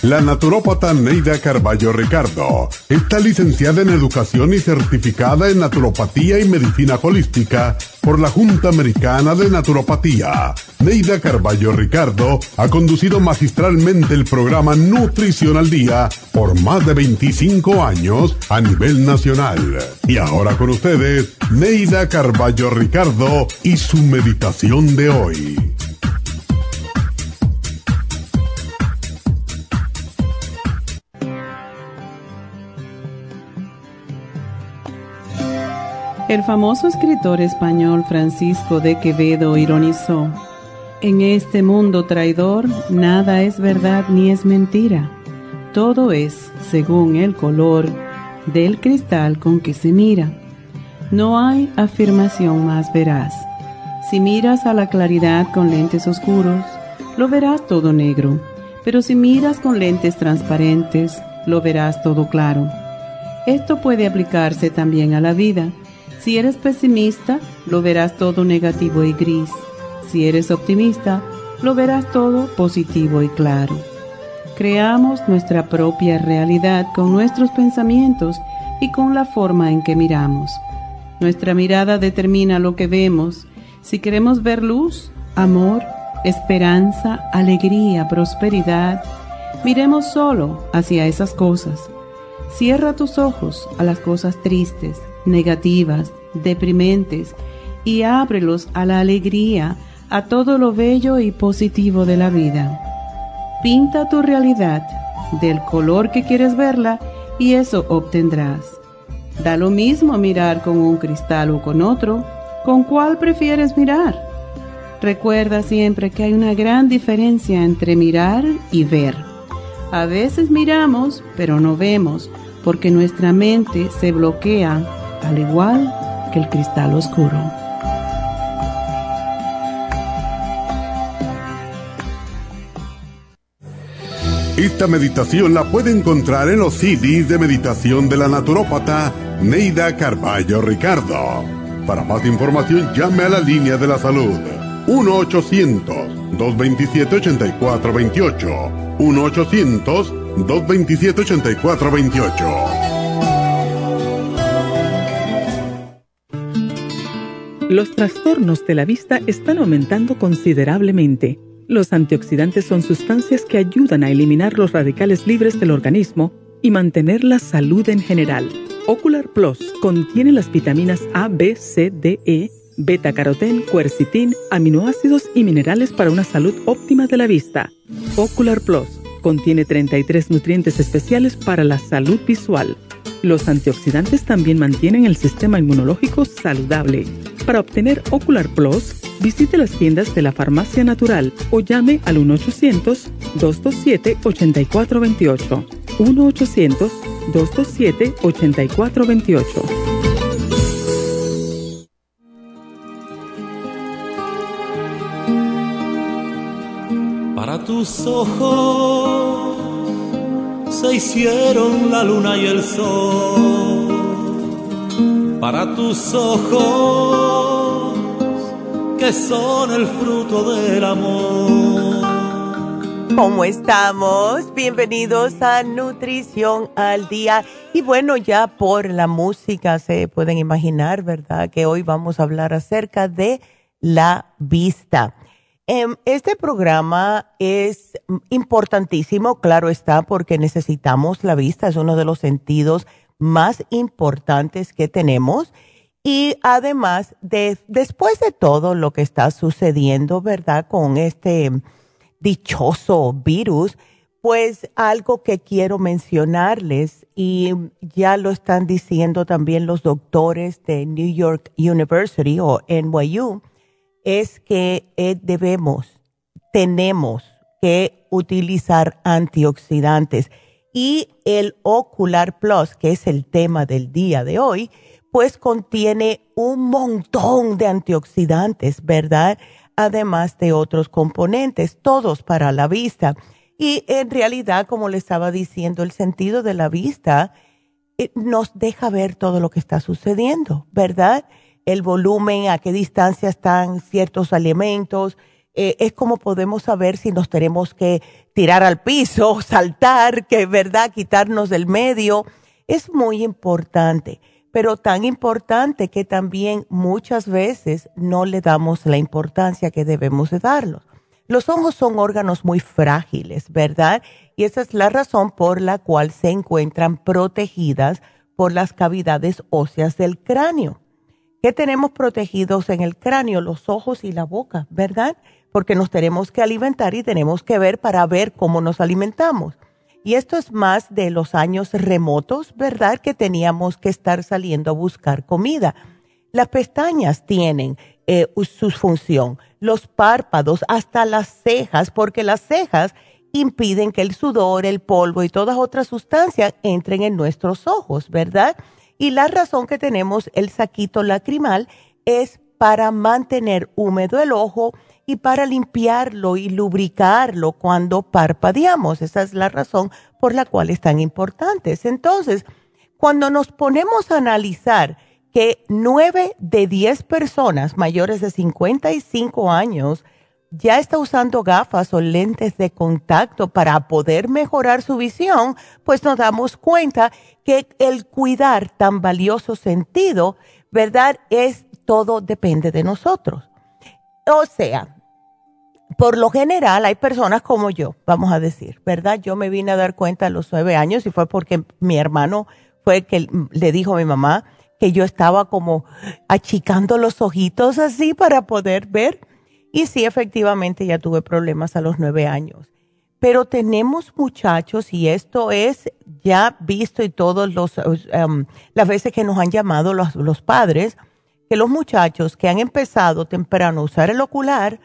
La naturópata Neida Carballo Ricardo está licenciada en Educación y certificada en Naturopatía y Medicina Holística por la Junta Americana de Naturopatía. Neida Carballo Ricardo ha conducido magistralmente el programa Nutrición al Día por más de 25 años a nivel nacional. Y ahora con ustedes, Neida Carballo Ricardo y su meditación de hoy. El famoso escritor español Francisco de Quevedo ironizó: en este mundo traidor, nada es verdad ni es mentira. Todo es según el color del cristal con que se mira. No hay afirmación más veraz. Si miras a la claridad con lentes oscuros, lo verás todo negro. Pero si miras con lentes transparentes, lo verás todo claro. Esto puede aplicarse también a la vida. Si eres pesimista, lo verás todo negativo y gris. Si eres optimista, lo verás todo positivo y claro. Creamos nuestra propia realidad con nuestros pensamientos y con la forma en que miramos. Nuestra mirada determina lo que vemos. Si queremos ver luz, amor, esperanza, alegría, prosperidad, miremos solo hacia esas cosas. Cierra tus ojos a las cosas tristes, negativas, deprimentes, y ábrelos a la alegría, a todo lo bello y positivo de la vida. Pinta tu realidad del color que quieres verla y eso obtendrás. Da lo mismo mirar con un cristal o con otro. ¿Con cuál prefieres mirar? Recuerda siempre que hay una gran diferencia entre mirar y ver. A veces miramos, pero no vemos, porque nuestra mente se bloquea, al igual que el cristal oscuro. Esta meditación la puede encontrar en los CDs de meditación de la naturópata Neida Carballo Ricardo. Para más información, llame a la línea de la salud 1-800-227-8428. 1-800-227-8428. Los trastornos de la vista están aumentando considerablemente. Los antioxidantes son sustancias que ayudan a eliminar los radicales libres del organismo y mantener la salud en general. Ocular Plus contiene las vitaminas A, B, C, D, E, beta-carotén, quercetín, aminoácidos y minerales para una salud óptima de la vista. Ocular Plus contiene 33 nutrientes especiales para la salud visual. Los antioxidantes también mantienen el sistema inmunológico saludable. Para obtener Ocular Plus, visite las tiendas de la Farmacia Natural o llame al 1-800-227-8428. 1-800-227-8428. Para tus ojos se hicieron la luna y el sol. Para tus ojos que son el fruto del amor. ¿Cómo estamos? Bienvenidos a Nutrición al Día. Y bueno, ya por la música se pueden imaginar, ¿verdad?, que hoy vamos a hablar acerca de la vista. Este programa es importantísimo, claro está, porque necesitamos la vista. Es uno de los sentidos más importantes que tenemos. Y además, después de todo lo que está sucediendo, ¿verdad?, con este dichoso virus, pues algo que quiero mencionarles, y ya lo están diciendo también los doctores de New York University o NYU, es que tenemos que utilizar antioxidantes. Y el Ocular Plus, que es el tema del día de hoy, pues contiene un montón de antioxidantes, ¿verdad?, además de otros componentes, todos para la vista. Y en realidad, como le estaba diciendo, el sentido de la vista nos deja ver todo lo que está sucediendo, ¿verdad? El volumen, a qué distancia están ciertos alimentos, es como podemos saber si nos tenemos que tirar al piso, saltar, que verdad, quitarnos del medio. Es muy importante, pero tan importante que también muchas veces no le damos la importancia que debemos de darlos. Los ojos son órganos muy frágiles, ¿verdad? Y esa es la razón por la cual se encuentran protegidas por las cavidades óseas del cráneo. ¿Qué tenemos protegidos en el cráneo? Los ojos y la boca, ¿verdad? Porque nos tenemos que alimentar y tenemos que ver para ver cómo nos alimentamos. Y esto es más de los años remotos, ¿verdad? Que teníamos que estar saliendo a buscar comida. Las pestañas tienen su función, los párpados, hasta las cejas, porque las cejas impiden que el sudor, el polvo y todas otras sustancias entren en nuestros ojos, ¿verdad? Y la razón que tenemos el saquito lacrimal es para mantener húmedo el ojo y para limpiarlo y lubricarlo cuando parpadeamos. Esa es la razón por la cual están importantes. Entonces, cuando nos ponemos a analizar que 9 de 10 personas mayores de 55 años ya está usando gafas o lentes de contacto para poder mejorar su visión, pues nos damos cuenta que el cuidar tan valioso sentido, ¿verdad? Todo depende de nosotros. O sea, por lo general hay personas como yo, vamos a decir, ¿verdad? Yo me vine a dar cuenta a los 9 años y fue porque mi hermano fue el que le dijo a mi mamá que yo estaba como achicando los ojitos así para poder ver. Y sí, efectivamente ya tuve problemas a los 9 años. Pero tenemos muchachos, y esto es ya visto y todas las veces que nos han llamado los padres, que los muchachos que han empezado temprano a usar el ocular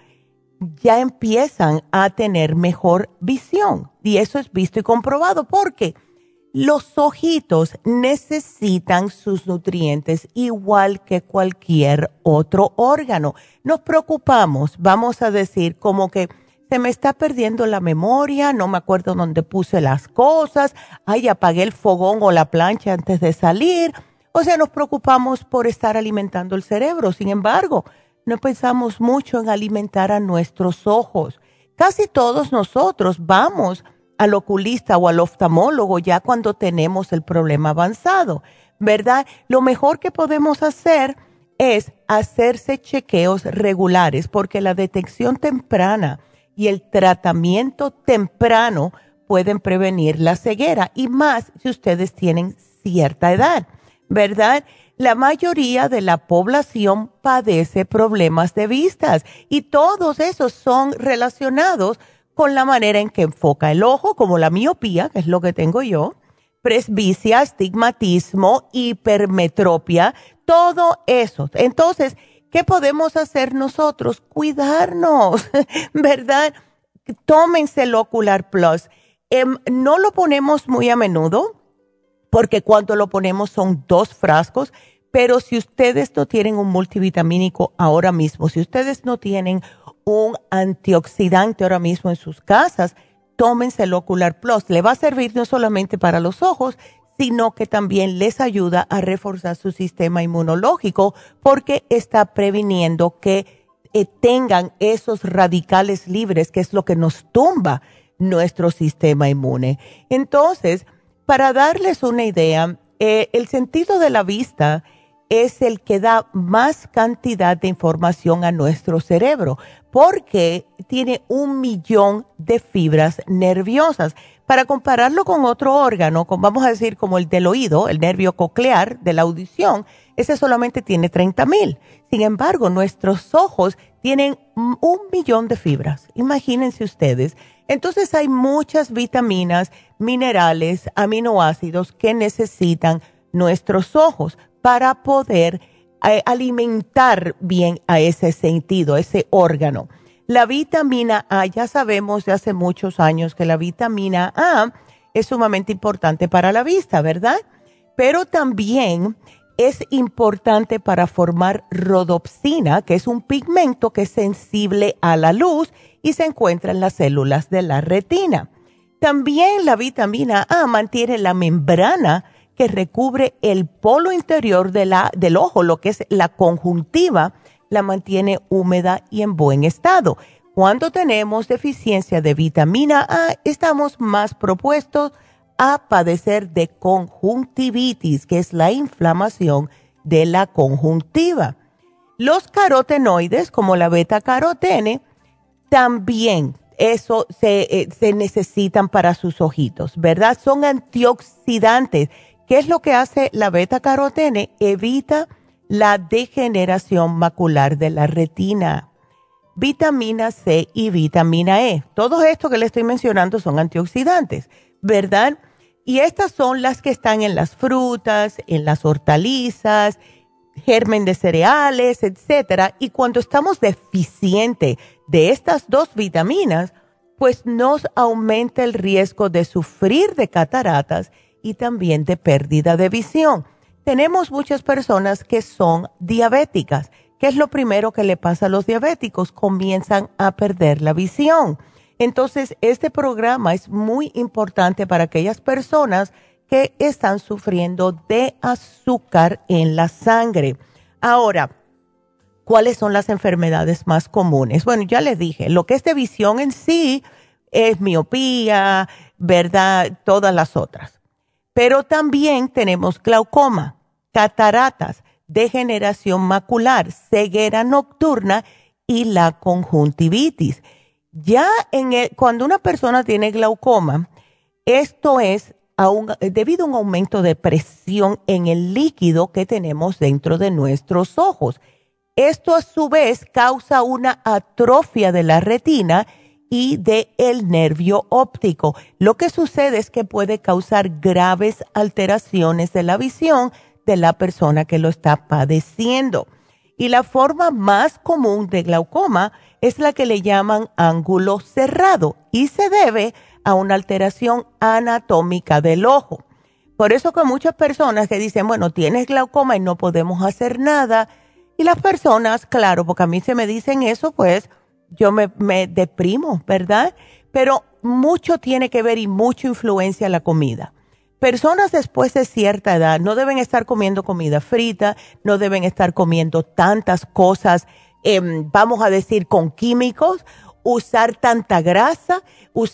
ya empiezan a tener mejor visión. Y eso es visto y comprobado porque los ojitos necesitan sus nutrientes igual que cualquier otro órgano. Nos preocupamos, vamos a decir, como que se me está perdiendo la memoria, no me acuerdo dónde puse las cosas, ay, apagué el fogón o la plancha antes de salir. O sea, nos preocupamos por estar alimentando el cerebro. Sin embargo, no pensamos mucho en alimentar a nuestros ojos. Casi todos nosotros vamos al oculista o al oftalmólogo ya cuando tenemos el problema avanzado, ¿verdad? Lo mejor que podemos hacer es hacerse chequeos regulares porque la detección temprana y el tratamiento temprano pueden prevenir la ceguera y más si ustedes tienen cierta edad, ¿verdad? La mayoría de la población padece problemas de vistas y todos esos son relacionados con la manera en que enfoca el ojo, como la miopía, que es lo que tengo yo, presbicia, astigmatismo, hipermetropia, todo eso. Entonces, ¿qué podemos hacer nosotros? Cuidarnos, ¿verdad? Tómense el Ocular Plus. No lo ponemos muy a menudo, porque cuando lo ponemos son 2 frascos, pero si ustedes no tienen un multivitamínico ahora mismo, si ustedes no tienen un antioxidante ahora mismo en sus casas, tómense el Ocular Plus. Le va a servir no solamente para los ojos, sino que también les ayuda a reforzar su sistema inmunológico porque está previniendo que tengan esos radicales libres, que es lo que nos tumba nuestro sistema inmune. Entonces, para darles una idea, el sentido de la vista es el que da más cantidad de información a nuestro cerebro porque tiene 1 millón de fibras nerviosas. Para compararlo con otro órgano, vamos a decir como el del oído, el nervio coclear de la audición, ese solamente tiene 30,000. Sin embargo, nuestros ojos tienen 1 millón de fibras. Imagínense ustedes. Entonces hay muchas vitaminas, minerales, aminoácidos que necesitan nuestros ojos para poder alimentar bien a ese sentido, ese órgano. La vitamina A, ya sabemos de hace muchos años que la vitamina A es sumamente importante para la vista, ¿verdad? Pero también es importante para formar rodopsina, que es un pigmento que es sensible a la luz y se encuentra en las células de la retina. También la vitamina A mantiene la membrana que recubre el polo interior del ojo, lo que es la conjuntiva, la mantiene húmeda y en buen estado. Cuando tenemos deficiencia de vitamina A, estamos más propuestos a padecer de conjuntivitis, que es la inflamación de la conjuntiva. Los carotenoides, como la beta-carotene, también se necesitan para sus ojitos, ¿verdad? Son antioxidantes. ¿Qué es lo que hace la beta-carotene? Evita la degeneración macular de la retina. Vitamina C y vitamina E. Todo esto que le estoy mencionando son antioxidantes, ¿verdad? Y estas son las que están en las frutas, en las hortalizas, germen de cereales, etcétera. Y cuando estamos deficientes de estas dos vitaminas, pues nos aumenta el riesgo de sufrir de cataratas y también de pérdida de visión. Tenemos muchas personas que son diabéticas. ¿Qué es lo primero que le pasa a los diabéticos? Comienzan a perder la visión. Entonces, este programa es muy importante para aquellas personas que están sufriendo de azúcar en la sangre. Ahora, ¿cuáles son las enfermedades más comunes? Bueno, ya les dije, lo que es de visión en sí es miopía, ¿verdad? Todas las otras. Pero también tenemos glaucoma, cataratas, degeneración macular, ceguera nocturna y la conjuntivitis. Ya cuando una persona tiene glaucoma, esto es debido a un aumento de presión en el líquido que tenemos dentro de nuestros ojos. Esto a su vez causa una atrofia de la retina y del nervio óptico. Lo que sucede es que puede causar graves alteraciones de la visión de la persona que lo está padeciendo. Y la forma más común de glaucoma es la que le llaman ángulo cerrado y se debe a una alteración anatómica del ojo. Por eso que muchas personas que dicen, bueno, tienes glaucoma y no podemos hacer nada. Y las personas, claro, porque a mí se me dicen eso, pues yo me deprimo, ¿verdad? Pero mucho tiene que ver y mucha influencia la comida. Personas después de cierta edad no deben estar comiendo comida frita, no deben estar comiendo tantas cosas, vamos a decir, con químicos, usar tanta grasa,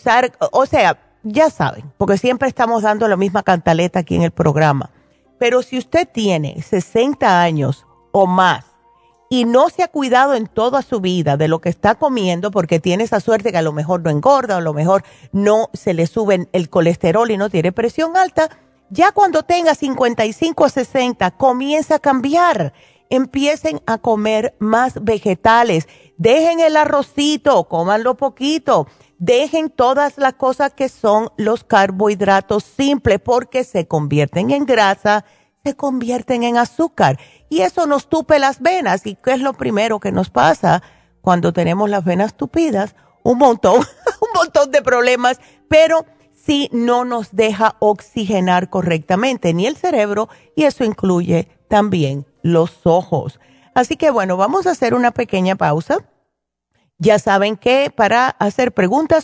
ya saben, porque siempre estamos dando la misma cantaleta aquí en el programa. Pero si usted tiene 60 años o más y no se ha cuidado en toda su vida de lo que está comiendo, porque tiene esa suerte que a lo mejor no engorda, o a lo mejor no se le sube el colesterol y no tiene presión alta, ya cuando tenga 55 a 60, comienza a cambiar. Empiecen a comer más vegetales. Dejen el arrocito, cómanlo poquito. Dejen todas las cosas que son los carbohidratos simples, porque se convierten en grasa, se convierten en azúcar. Y eso nos tupe las venas. ¿Y qué es lo primero que nos pasa cuando tenemos las venas tupidas? Un montón de problemas, pero sí no nos deja oxigenar correctamente ni el cerebro, y eso incluye también los ojos. Así que bueno, vamos a hacer una pequeña pausa. Ya saben que para hacer preguntas,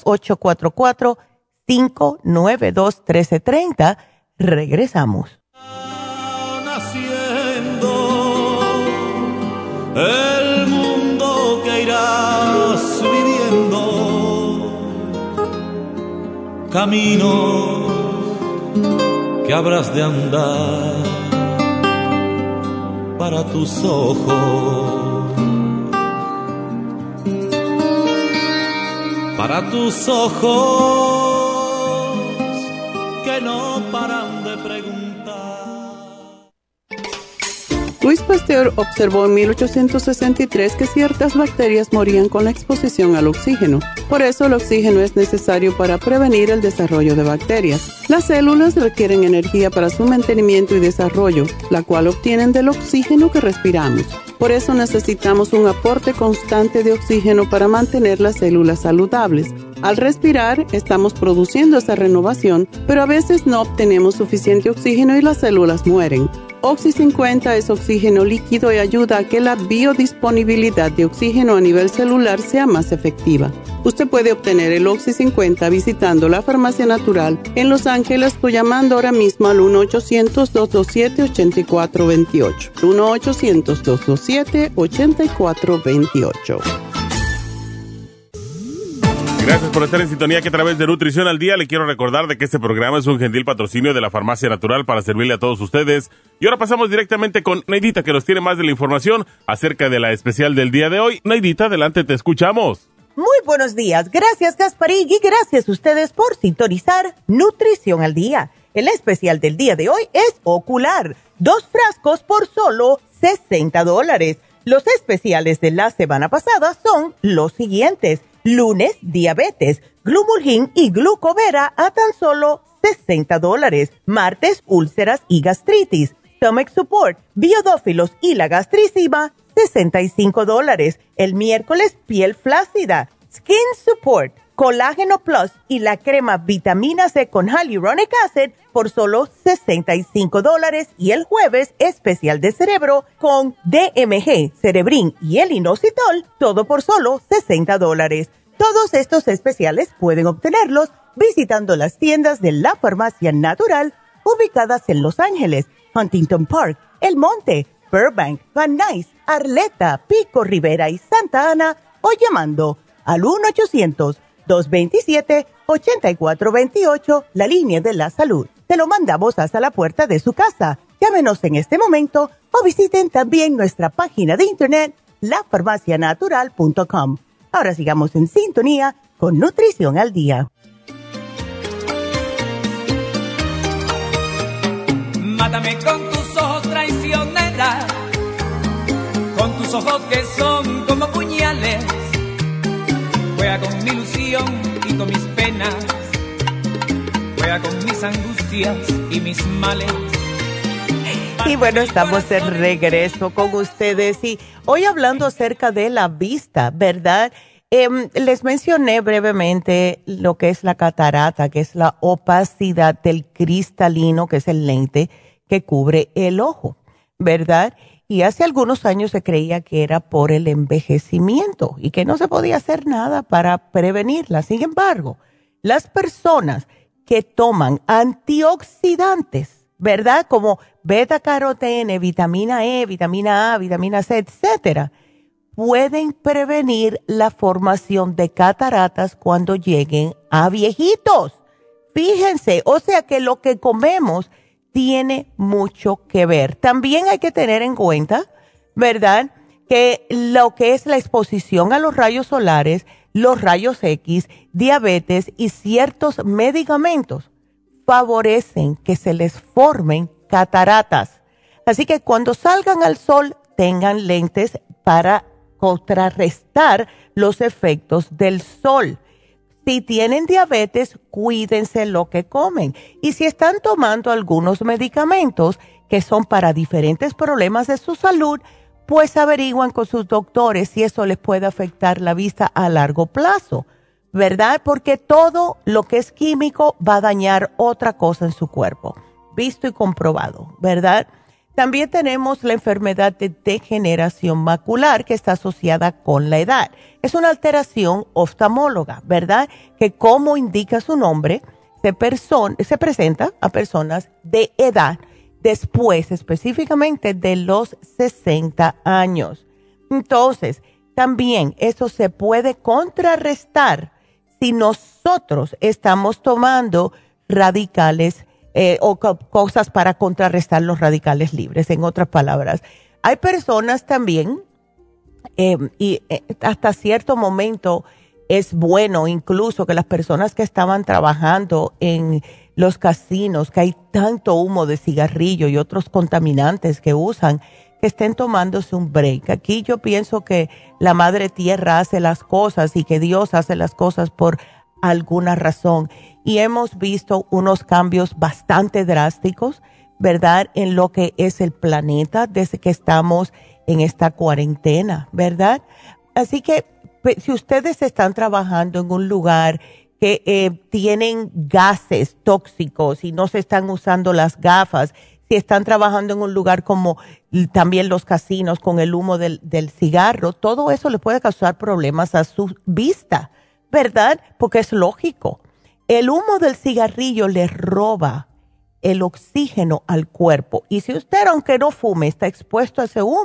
844-592-1330. Regresamos. El mundo que irás viviendo, caminos que habrás de andar para tus ojos, que no paran de preguntar. Louis Pasteur observó en 1863 que ciertas bacterias morían con la exposición al oxígeno. Por eso el oxígeno es necesario para prevenir el desarrollo de bacterias. Las células requieren energía para su mantenimiento y desarrollo, la cual obtienen del oxígeno que respiramos. Por eso necesitamos un aporte constante de oxígeno para mantener las células saludables. Al respirar, estamos produciendo esa renovación, pero a veces no obtenemos suficiente oxígeno y las células mueren. Oxy 50 es oxígeno líquido y ayuda a que la biodisponibilidad de oxígeno a nivel celular sea más efectiva. Usted puede obtener el Oxy 50 visitando la Farmacia Natural en Los Ángeles o llamando ahora mismo al 1-800-227-8428. 1-800-227-8428. Gracias por estar en sintonía que a través de Nutrición al Día le quiero recordar de que este programa es un gentil patrocinio de la Farmacia Natural para servirle a todos ustedes. Y ahora pasamos directamente con Neidita, que nos tiene más de la información acerca de la especial del día de hoy. Neidita, adelante, te escuchamos. Muy buenos días. Gracias, Gasparín, y gracias a ustedes por sintonizar Nutrición al Día. El especial del día de hoy es ocular. 2 frascos por solo $60. Los especiales de la semana pasada son los siguientes. Lunes, diabetes, Glumulgin y Glucovera a tan solo $60. Martes, úlceras y gastritis, Stomach Support, Biodófilos y la gastricima, $65. El miércoles, piel flácida, Skin Support, Colágeno Plus y la crema Vitamina C con Hyaluronic Acid por solo $65. Y el jueves, especial de cerebro con DMG, Cerebrin y el inositol, todo por solo $60. Todos estos especiales pueden obtenerlos visitando las tiendas de la Farmacia Natural ubicadas en Los Ángeles, Huntington Park, El Monte, Burbank, Van Nuys, Arleta, Pico Rivera y Santa Ana, o llamando al 1-800-227-8428, la línea de la salud. Te lo mandamos hasta la puerta de su casa. Llámenos en este momento o visiten también nuestra página de internet, lafarmacianatural.com. Ahora sigamos en sintonía con Nutrición al Día. Mátame con tus ojos traicionera, con tus ojos que son como puñales. Juega con mi ilusión y con mis penas, juega con mis angustias y mis males. Y bueno, estamos de regreso con ustedes y hoy hablando acerca de la vista, ¿verdad? Les mencioné brevemente lo que es la catarata, que es la opacidad del cristalino, que es el lente que cubre el ojo, ¿verdad? Y hace algunos años se creía que era por el envejecimiento y que no se podía hacer nada para prevenirla. Sin embargo, las personas que toman antioxidantes, ¿verdad? Como beta-carotene, vitamina E, vitamina A, vitamina C, etcétera, pueden prevenir la formación de cataratas cuando lleguen a viejitos. Fíjense, o sea que lo que comemos tiene mucho que ver. También hay que tener en cuenta, ¿verdad?, que lo que es la exposición a los rayos solares, los rayos X, diabetes y ciertos medicamentos favorecen que se les formen cataratas. Así que cuando salgan al sol, tengan lentes para contrarrestar los efectos del sol. Si tienen diabetes, cuídense lo que comen. Y si están tomando algunos medicamentos que son para diferentes problemas de su salud, pues averigüen con sus doctores si eso les puede afectar la vista a largo plazo, ¿verdad? Porque todo lo que es químico va a dañar otra cosa en su cuerpo, visto y comprobado, ¿verdad? También tenemos la enfermedad de degeneración macular que está asociada con la edad. Es una alteración oftalmóloga, ¿verdad? Que como indica su nombre, se presenta a personas de edad después específicamente de los 60 años. Entonces, también eso se puede contrarrestar si nosotros estamos tomando radicales o cosas para contrarrestar los radicales libres, en otras palabras. Hay personas también, y hasta cierto momento es bueno incluso que las personas que estaban trabajando en los casinos, que hay tanto humo de cigarrillo y otros contaminantes que usan, que estén tomándose un break. Aquí yo pienso que la Madre Tierra hace las cosas y que Dios hace las cosas por alguna razón. Y hemos visto unos cambios bastante drásticos, ¿verdad?, en lo que es el planeta desde que estamos en esta cuarentena, ¿verdad? Así que si ustedes están trabajando en un lugar que tienen gases tóxicos y no se están usando las gafas, si están trabajando en un lugar como también los casinos con el humo del cigarro, todo eso le puede causar problemas a su vista, ¿verdad? Porque es lógico. El humo del cigarrillo le roba el oxígeno al cuerpo. Y si usted, aunque no fume, está expuesto a ese humo,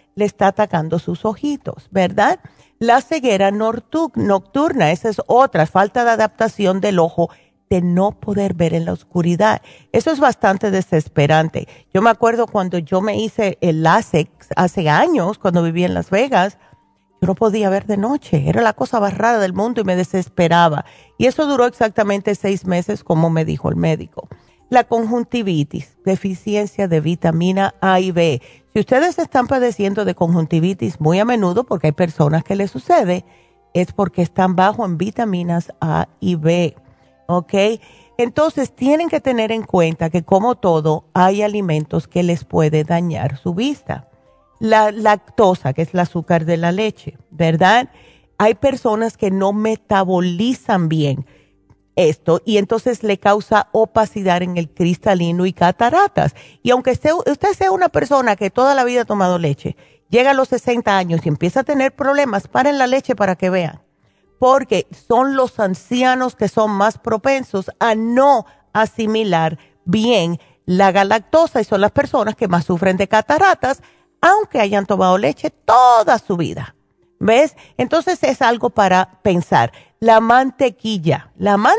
le está atacando sus ojitos, ¿verdad? La ceguera nocturna, esa es otra, falta de adaptación del ojo, de no poder ver en la oscuridad. Eso es bastante desesperante. Yo me acuerdo cuando yo me hice el LASIK hace años, cuando vivía en Las Vegas, yo no podía ver de noche. Era la cosa más rara del mundo y me desesperaba. Y eso duró exactamente 6 meses, como me dijo el médico. La conjuntivitis, deficiencia de vitamina A y B. Si ustedes están padeciendo de conjuntivitis muy a menudo, porque hay personas que les sucede, es porque están bajo en vitaminas A y B. ¿Ok? Entonces tienen que tener en cuenta que, como todo, hay alimentos que les puede dañar su vista. La lactosa, que es el azúcar de la leche, ¿verdad? Hay personas que no metabolizan bien esto y entonces le causa opacidad en el cristalino y cataratas. Y aunque usted sea una persona que toda la vida ha tomado leche, llega a los 60 años y empieza a tener problemas, paren la leche para que vean. Porque son los ancianos que son más propensos a no asimilar bien la galactosa y son las personas que más sufren de cataratas, aunque hayan tomado leche toda su vida. ¿Ves? Entonces es algo para pensar. La mantequilla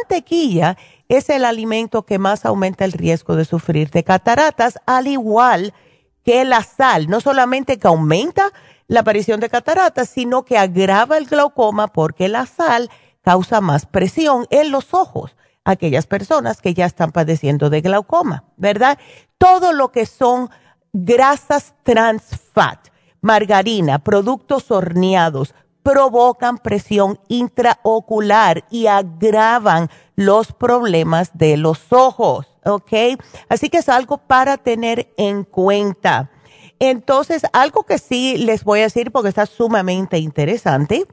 es el alimento que más aumenta el riesgo de sufrir de cataratas, al igual que la sal. No solamente que aumenta la aparición de cataratas, sino que agrava el glaucoma porque la sal causa más presión en los ojos. Aquellas personas que ya están padeciendo de glaucoma, ¿verdad? Todo lo que son grasas trans fat, margarina, productos horneados, provocan presión intraocular y agravan los problemas de los ojos, ¿ok? Así que es algo para tener en cuenta. Entonces, algo que sí les voy a decir porque está sumamente interesante,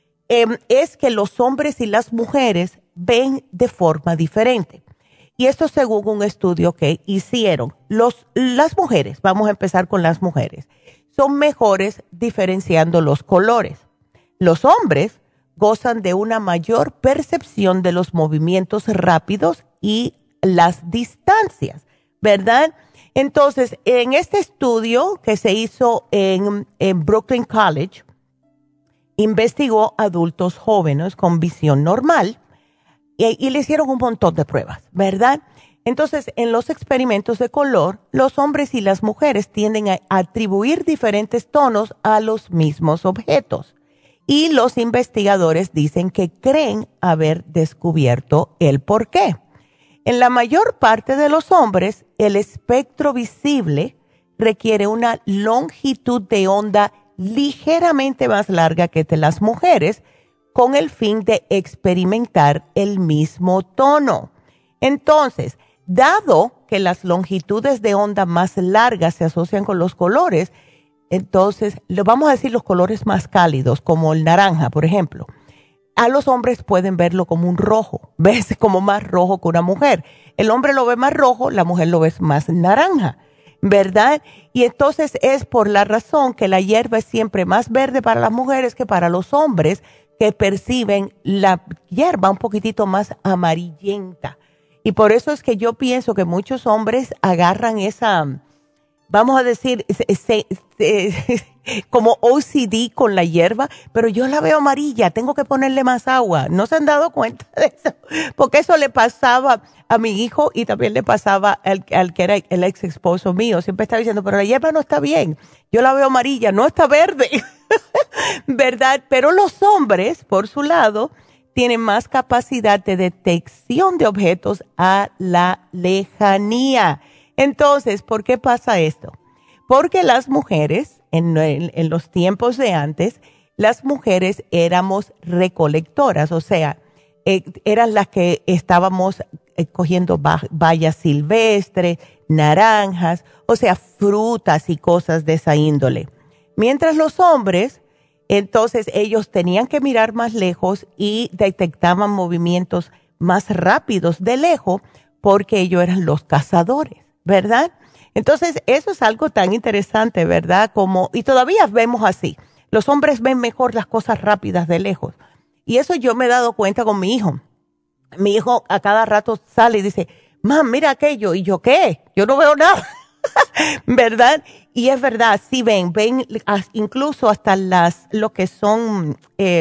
es que los hombres y las mujeres ven de forma diferente. Y esto según un estudio que hicieron. Las mujeres, vamos a empezar con las mujeres, son mejores diferenciando los colores. Los hombres gozan de una mayor percepción de los movimientos rápidos y las distancias, ¿verdad? Entonces, en este estudio que se hizo en Brooklyn College, investigó adultos jóvenes con visión normal y le hicieron un montón de pruebas, ¿verdad? Entonces, en los experimentos de color, los hombres y las mujeres tienden a atribuir diferentes tonos a los mismos objetos. Y los investigadores dicen que creen haber descubierto el porqué. En la mayor parte de los hombres, el espectro visible requiere una longitud de onda ligeramente más larga que de las mujeres, con el fin de experimentar el mismo tono. Entonces, dado que las longitudes de onda más largas se asocian con los colores, entonces, vamos a decir los colores más cálidos, como el naranja, por ejemplo. A los hombres pueden verlo como un rojo, ¿ves? Como más rojo que una mujer. El hombre lo ve más rojo, la mujer lo ve más naranja, ¿verdad? Y entonces es por la razón que la hierba es siempre más verde para las mujeres que para los hombres, que perciben la hierba un poquitito más amarillenta. Y por eso es que yo pienso que muchos hombres agarran esa, vamos a decir, como OCD con la hierba, pero yo la veo amarilla, tengo que ponerle más agua. ¿No se han dado cuenta de eso? Porque eso le pasaba a mi hijo y también le pasaba al que era el ex esposo mío. Siempre estaba diciendo, pero la hierba no está bien. Yo la veo amarilla, no está verde. ¿Verdad? Pero los hombres, por su lado, tienen más capacidad de detección de objetos a la lejanía. Entonces, ¿por qué pasa esto? Porque las mujeres, en los tiempos de antes, las mujeres éramos recolectoras, o sea, eran las que estábamos cogiendo bayas silvestres, naranjas, o sea, frutas y cosas de esa índole. Mientras los hombres, entonces ellos tenían que mirar más lejos y detectaban movimientos más rápidos de lejos porque ellos eran los cazadores, ¿verdad? Entonces eso es algo tan interesante, ¿verdad? Y todavía vemos así. Los hombres ven mejor las cosas rápidas de lejos. Y eso yo me he dado cuenta con mi hijo. Mi hijo a cada rato sale y dice, mam, mira aquello. ¿Y yo qué? Yo no veo nada. ¿Verdad? Y es verdad, sí ven incluso hasta lo que son,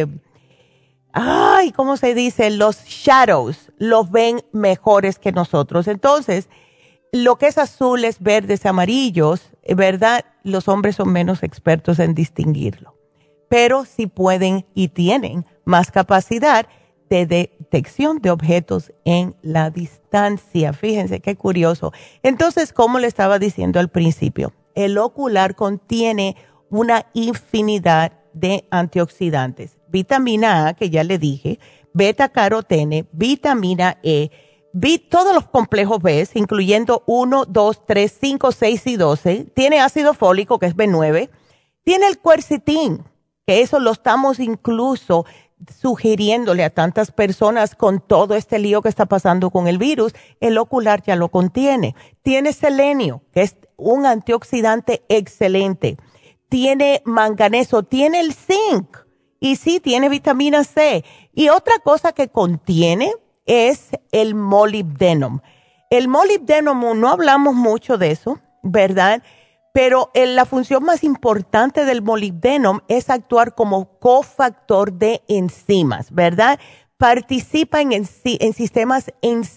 ¿cómo se dice? Los shadows, los ven mejores que nosotros. Entonces, lo que es azules, verdes, amarillos, ¿verdad? Los hombres son menos expertos en distinguirlo. Pero sí pueden y tienen más capacidad de detección de objetos en la distancia. Fíjense qué curioso. Entonces, como le estaba diciendo al principio, el ocular contiene una infinidad de antioxidantes. Vitamina A, que ya le dije, beta-carotene, vitamina E, todos los complejos B, incluyendo 1, 2, 3, 5, 6 y 12. Tiene ácido fólico, que es B9. Tiene el quercetín, que eso lo estamos incluso sugiriéndole a tantas personas con todo este lío que está pasando con el virus. El ocular ya lo contiene. Tiene selenio, que es un antioxidante excelente. Tiene manganeso, tiene el zinc y sí, tiene vitamina C. Y otra cosa que contiene es el molibdenum. El molibdenum, no hablamos mucho de eso, ¿verdad? Pero la función más importante del molibdenum es actuar como cofactor de enzimas, ¿verdad? Participa en sistemas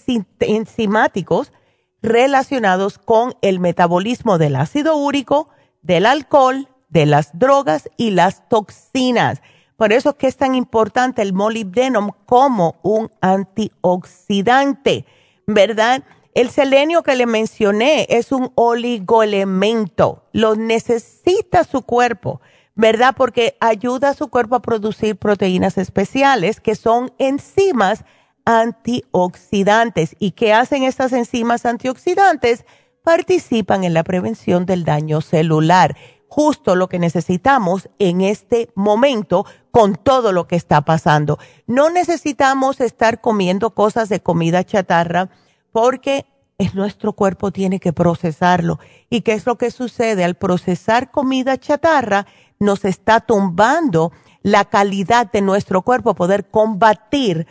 enzimáticos relacionados con el metabolismo del ácido úrico, del alcohol, de las drogas y las toxinas. Por eso es que es tan importante el molibdenum como un antioxidante, ¿verdad? El selenio que le mencioné es un oligoelemento, lo necesita su cuerpo, ¿verdad? Porque ayuda a su cuerpo a producir proteínas especiales que son enzimas antioxidantes. ¿Y qué hacen estas enzimas antioxidantes? Participan en la prevención del daño celular. Justo lo que necesitamos en este momento con todo lo que está pasando. No necesitamos estar comiendo cosas de comida chatarra porque nuestro cuerpo tiene que procesarlo. ¿Y qué es lo que sucede? Al procesar comida chatarra nos está tumbando la calidad de nuestro cuerpo, poder combatir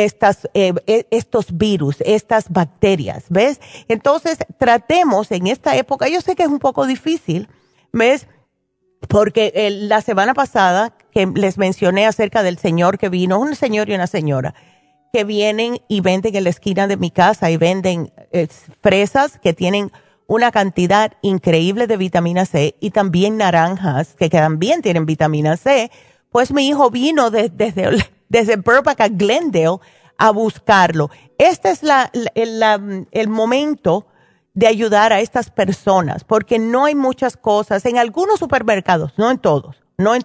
estos virus, estas bacterias, ¿ves? Entonces tratemos en esta época, yo sé que es un poco difícil, ¿ves? Porque la semana pasada que les mencioné acerca del señor que vino, un señor y una señora, que vienen y venden en la esquina de mi casa y venden fresas que tienen una cantidad increíble de vitamina C y también naranjas que también tienen vitamina C. Pues mi hijo vino desde Burbank a Glendale a buscarlo. Este es el momento de ayudar a estas personas, porque no hay muchas cosas en algunos supermercados, no en todos,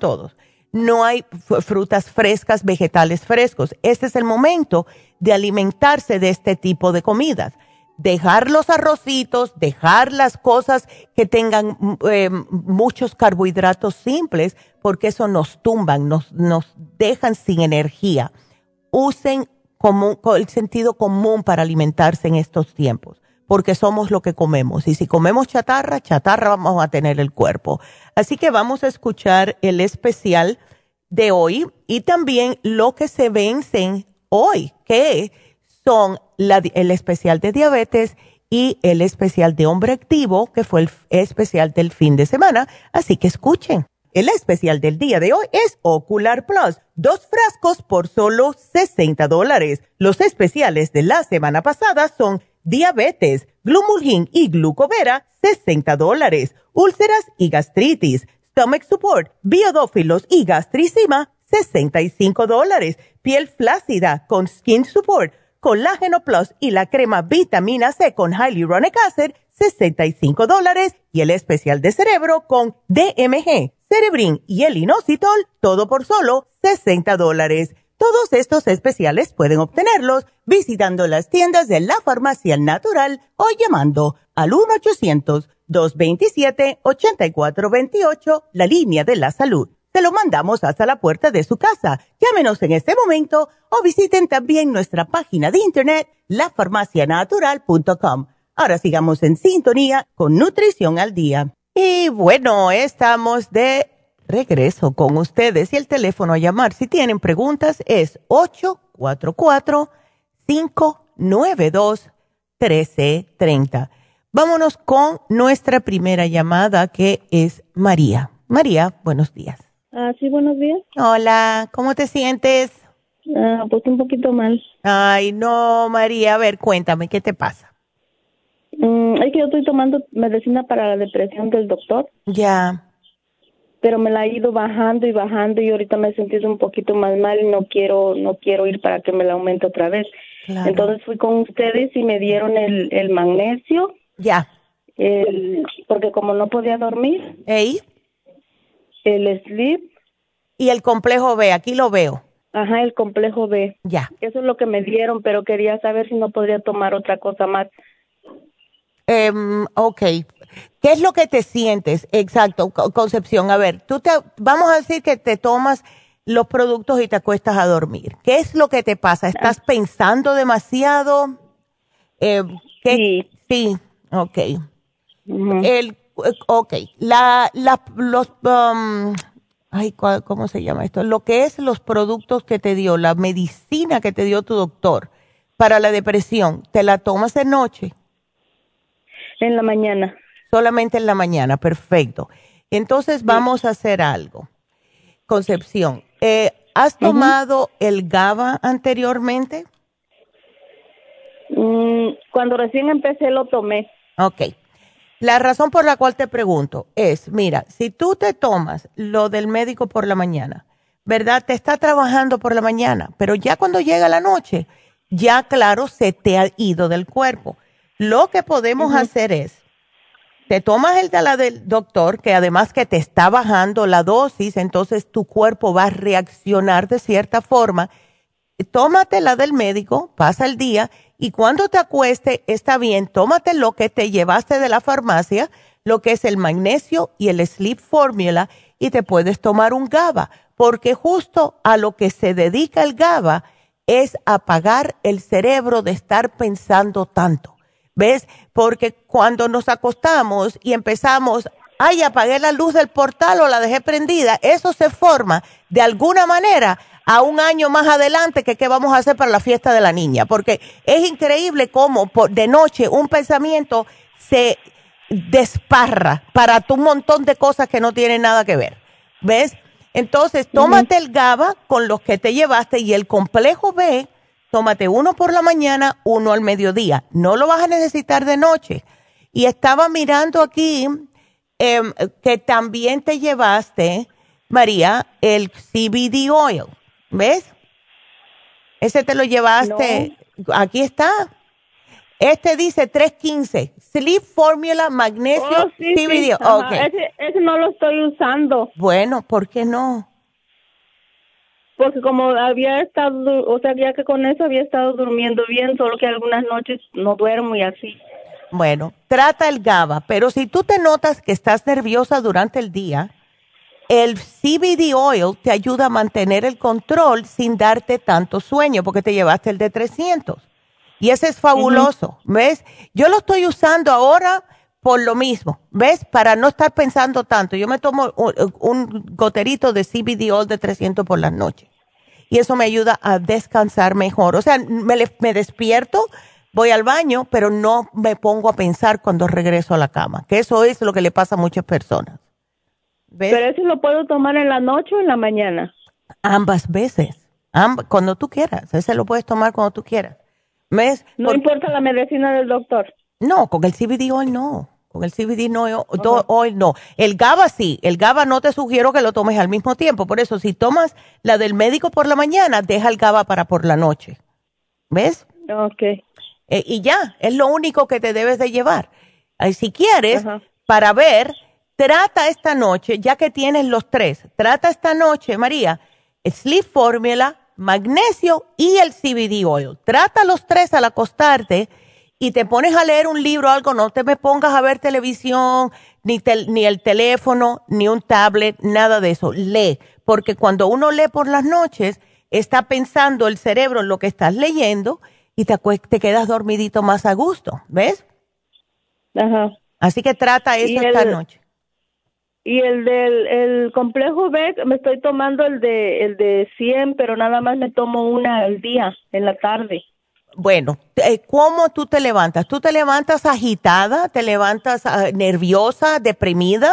no hay frutas frescas, vegetales frescos. Este es el momento de alimentarse de este tipo de comidas. Dejar los arrocitos, dejar las cosas que tengan muchos carbohidratos simples, porque eso nos tumban, nos dejan sin energía. Usen el sentido común para alimentarse en estos tiempos, porque somos lo que comemos. Y si comemos chatarra vamos a tener el cuerpo. Así que vamos a escuchar el especial de hoy y también lo que se vencen hoy, que son el especial de diabetes y el especial de hombre activo, que fue el especial del fin de semana. Así que escuchen. El especial del día de hoy es Ocular Plus, 2 frascos por solo $60. Los especiales de la semana pasada son diabetes, Glumulgin y Glucovera, $60. Úlceras y gastritis, Stomach Support, Biodófilos y Gastricima, $65. Piel flácida con Skin Support, Colágeno Plus y la crema Vitamina C con Hyaluronic Acid, $65. Y el especial de cerebro con DMG, Cerebrin y el Inositol, todo por solo $60. Todos estos especiales pueden obtenerlos visitando las tiendas de la Farmacia Natural o llamando al 1-800-227-8428, la línea de la salud. Se lo mandamos hasta la puerta de su casa. Llámenos en este momento o visiten también nuestra página de internet, lafarmacianatural.com. Ahora sigamos en sintonía con Nutrición al Día. Y bueno, estamos de regreso con ustedes y el teléfono a llamar si tienen preguntas es 844-592-1330. Vámonos con nuestra primera llamada, que es María. María, buenos días. Sí, buenos días. Hola, ¿cómo te sientes? Pues un poquito mal. Ay, no, María, a ver, cuéntame, ¿qué te pasa? Es que yo estoy tomando medicina para la depresión del doctor, Ya. pero me la he ido bajando y bajando y ahorita me he sentido un poquito más mal y no quiero ir para que me la aumente otra vez. Claro. Entonces fui con ustedes y me dieron el magnesio. Ya. Porque como no podía dormir. ¿Ey? El sleep. Y el complejo B, aquí lo veo. Ajá, el complejo B. Ya. Eso es lo que me dieron, pero quería saber si no podría tomar otra cosa más. Ok. ¿Qué es lo que te sientes? Exacto, Concepción. A ver, vamos a decir que te tomas los productos y te acuestas a dormir. ¿Qué es lo que te pasa? ¿Estás pensando demasiado? Sí. Sí, ok. Uh-huh. Ok. ¿Cómo se llama esto? Lo que es los productos que te dio, la medicina que te dio tu doctor para la depresión, ¿te la tomas de noche? En la mañana. Solamente en la mañana, perfecto. Entonces vamos a hacer algo. Concepción, ¿has tomado el GABA anteriormente? Cuando recién empecé lo tomé. Ok. La razón por la cual te pregunto es, mira, si tú te tomas lo del médico por la mañana, ¿verdad? Te está trabajando por la mañana, pero ya cuando llega la noche, ya claro, se te ha ido del cuerpo. Lo que podemos hacer es, te tomas el de la del doctor, que además que te está bajando la dosis, entonces tu cuerpo va a reaccionar de cierta forma. Tómate la del médico, pasa el día, y cuando te acueste, está bien, tómate lo que te llevaste de la farmacia, lo que es el magnesio y el Sleep Formula, y te puedes tomar un GABA, porque justo a lo que se dedica el GABA es apagar el cerebro de estar pensando tanto. ¿Ves? Porque cuando nos acostamos y empezamos, ay, apagué la luz del portal o la dejé prendida, eso se forma de alguna manera a un año más adelante que qué vamos a hacer para la fiesta de la niña. Porque es increíble cómo de noche un pensamiento se desparra para un montón de cosas que no tienen nada que ver. ¿Ves? Entonces, tómate el GABA con los que te llevaste y el complejo B. Tómate uno por la mañana, uno al mediodía. No lo vas a necesitar de noche. Y estaba mirando aquí que también te llevaste, María, el CBD oil. ¿Ves? Ese te lo llevaste. No. Aquí está. Este dice 315. Sleep Formula Magnesio CBD. Sí. Okay. Ese no lo estoy usando. Bueno, ¿por qué no? Porque como había estado, o sea, ya que con eso había estado durmiendo bien, solo que algunas noches no duermo y así. Bueno, trata el GABA, pero si tú te notas que estás nerviosa durante el día, el CBD oil te ayuda a mantener el control sin darte tanto sueño, porque te llevaste el de 300. Y ese es fabuloso, ¿ves? Yo lo estoy usando ahora por lo mismo, ¿ves? Para no estar pensando tanto. Yo me tomo un goterito de CBD oil de 300 por las noches. Y eso me ayuda a descansar mejor. O sea, me despierto, voy al baño, pero no me pongo a pensar cuando regreso a la cama. Que eso es lo que le pasa a muchas personas. ¿Ves? ¿Pero eso lo puedo tomar en la noche o en la mañana? Ambas veces. Cuando tú quieras. Ese lo puedes tomar cuando tú quieras. ¿Ves? No importa la medicina del doctor. No, con el CBD oil no. Con el CBD no, oil no. El GABA sí. El GABA no te sugiero que lo tomes al mismo tiempo. Por eso, si tomas la del médico por la mañana, deja el GABA para por la noche. ¿Ves? Ok. Y ya, es lo único que te debes de llevar. Si quieres, para ver, trata esta noche, ya que tienes los tres, trata esta noche, María, Sleep Formula, magnesio y el CBD oil. Trata los tres al acostarte y te pones a leer un libro o algo, no te me pongas a ver televisión, ni el teléfono, ni un tablet, nada de eso. Lee, porque cuando uno lee por las noches, está pensando el cerebro en lo que estás leyendo y te quedas dormidito más a gusto, ¿ves? Ajá. Así que trata eso esta noche. Y el complejo B, me estoy tomando el de 100, pero nada más me tomo una al día, en la tarde. Bueno, ¿cómo tú te levantas? ¿Tú te levantas agitada? ¿Te levantas nerviosa, deprimida?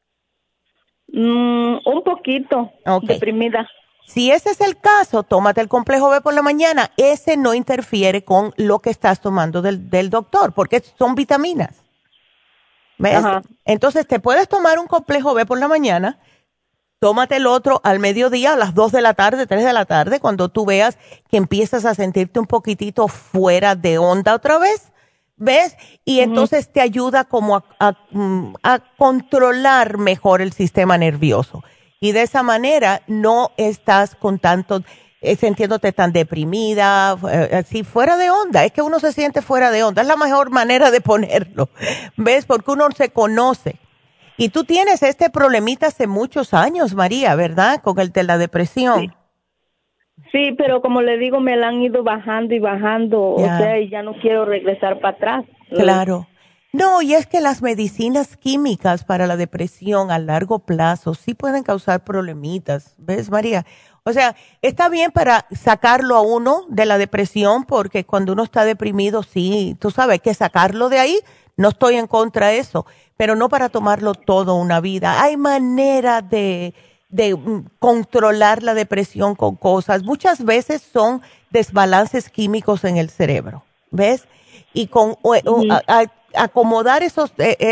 Un poquito deprimida. Si ese es el caso, tómate el complejo B por la mañana. Ese no interfiere con lo que estás tomando del doctor, porque son vitaminas. ¿Ves? Ajá. Entonces, te puedes tomar un complejo B por la mañana, tómate el otro al mediodía, a las 2 de la tarde, 3 de la tarde, cuando tú veas que empiezas a sentirte un poquitito fuera de onda otra vez, ¿ves? Y entonces te ayuda como a controlar mejor el sistema nervioso. Y de esa manera no estás con tanto, sintiéndote tan deprimida, así fuera de onda. Es que uno se siente fuera de onda. Es la mejor manera de ponerlo, ¿ves? Porque uno se conoce. Y tú tienes este problemita hace muchos años, María, ¿verdad? Con el de la depresión. Sí, pero como le digo, me la han ido bajando y bajando, ya. O sea, y ya no quiero regresar para atrás. Claro. No, y es que las medicinas químicas para la depresión a largo plazo sí pueden causar problemitas, ¿ves, María? O sea, está bien para sacarlo a uno de la depresión, porque cuando uno está deprimido, sí, tú sabes, hay que sacarlo de ahí, no estoy en contra de eso, pero no para tomarlo todo una vida. Hay manera de controlar la depresión con cosas. Muchas veces son desbalances químicos en el cerebro, ¿ves? Y con acomodar esos,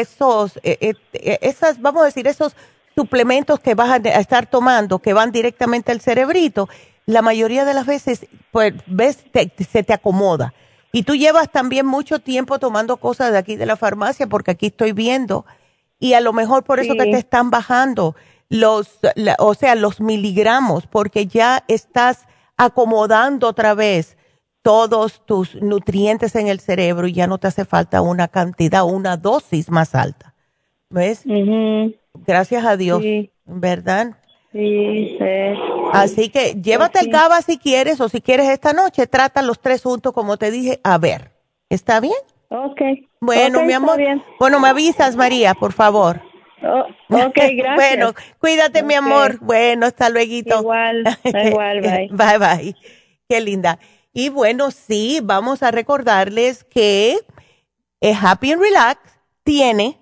vamos a decir, esos suplementos que vas a estar tomando, que van directamente al cerebrito, la mayoría de las veces, pues, ves, se te acomoda. Y tú llevas también mucho tiempo tomando cosas de aquí de la farmacia, porque aquí estoy viendo, y a lo mejor por eso que te están bajando los miligramos, porque ya estás acomodando otra vez todos tus nutrientes en el cerebro y ya no te hace falta una cantidad, una dosis más alta. ¿Ves? Gracias a Dios, ¿verdad? Sí, sí. Así que llévate el GABA si quieres, o si quieres esta noche, trata los 3 juntos, como te dije, a ver. ¿Está bien? Ok. Bueno, mi amor. Bien. Bueno, me avisas, María, por favor. Ok, gracias. Bueno, cuídate, mi amor. Bueno, hasta luego. Igual, bye. Bye, bye. Qué linda. Y bueno, sí, vamos a recordarles que Happy and Relax tiene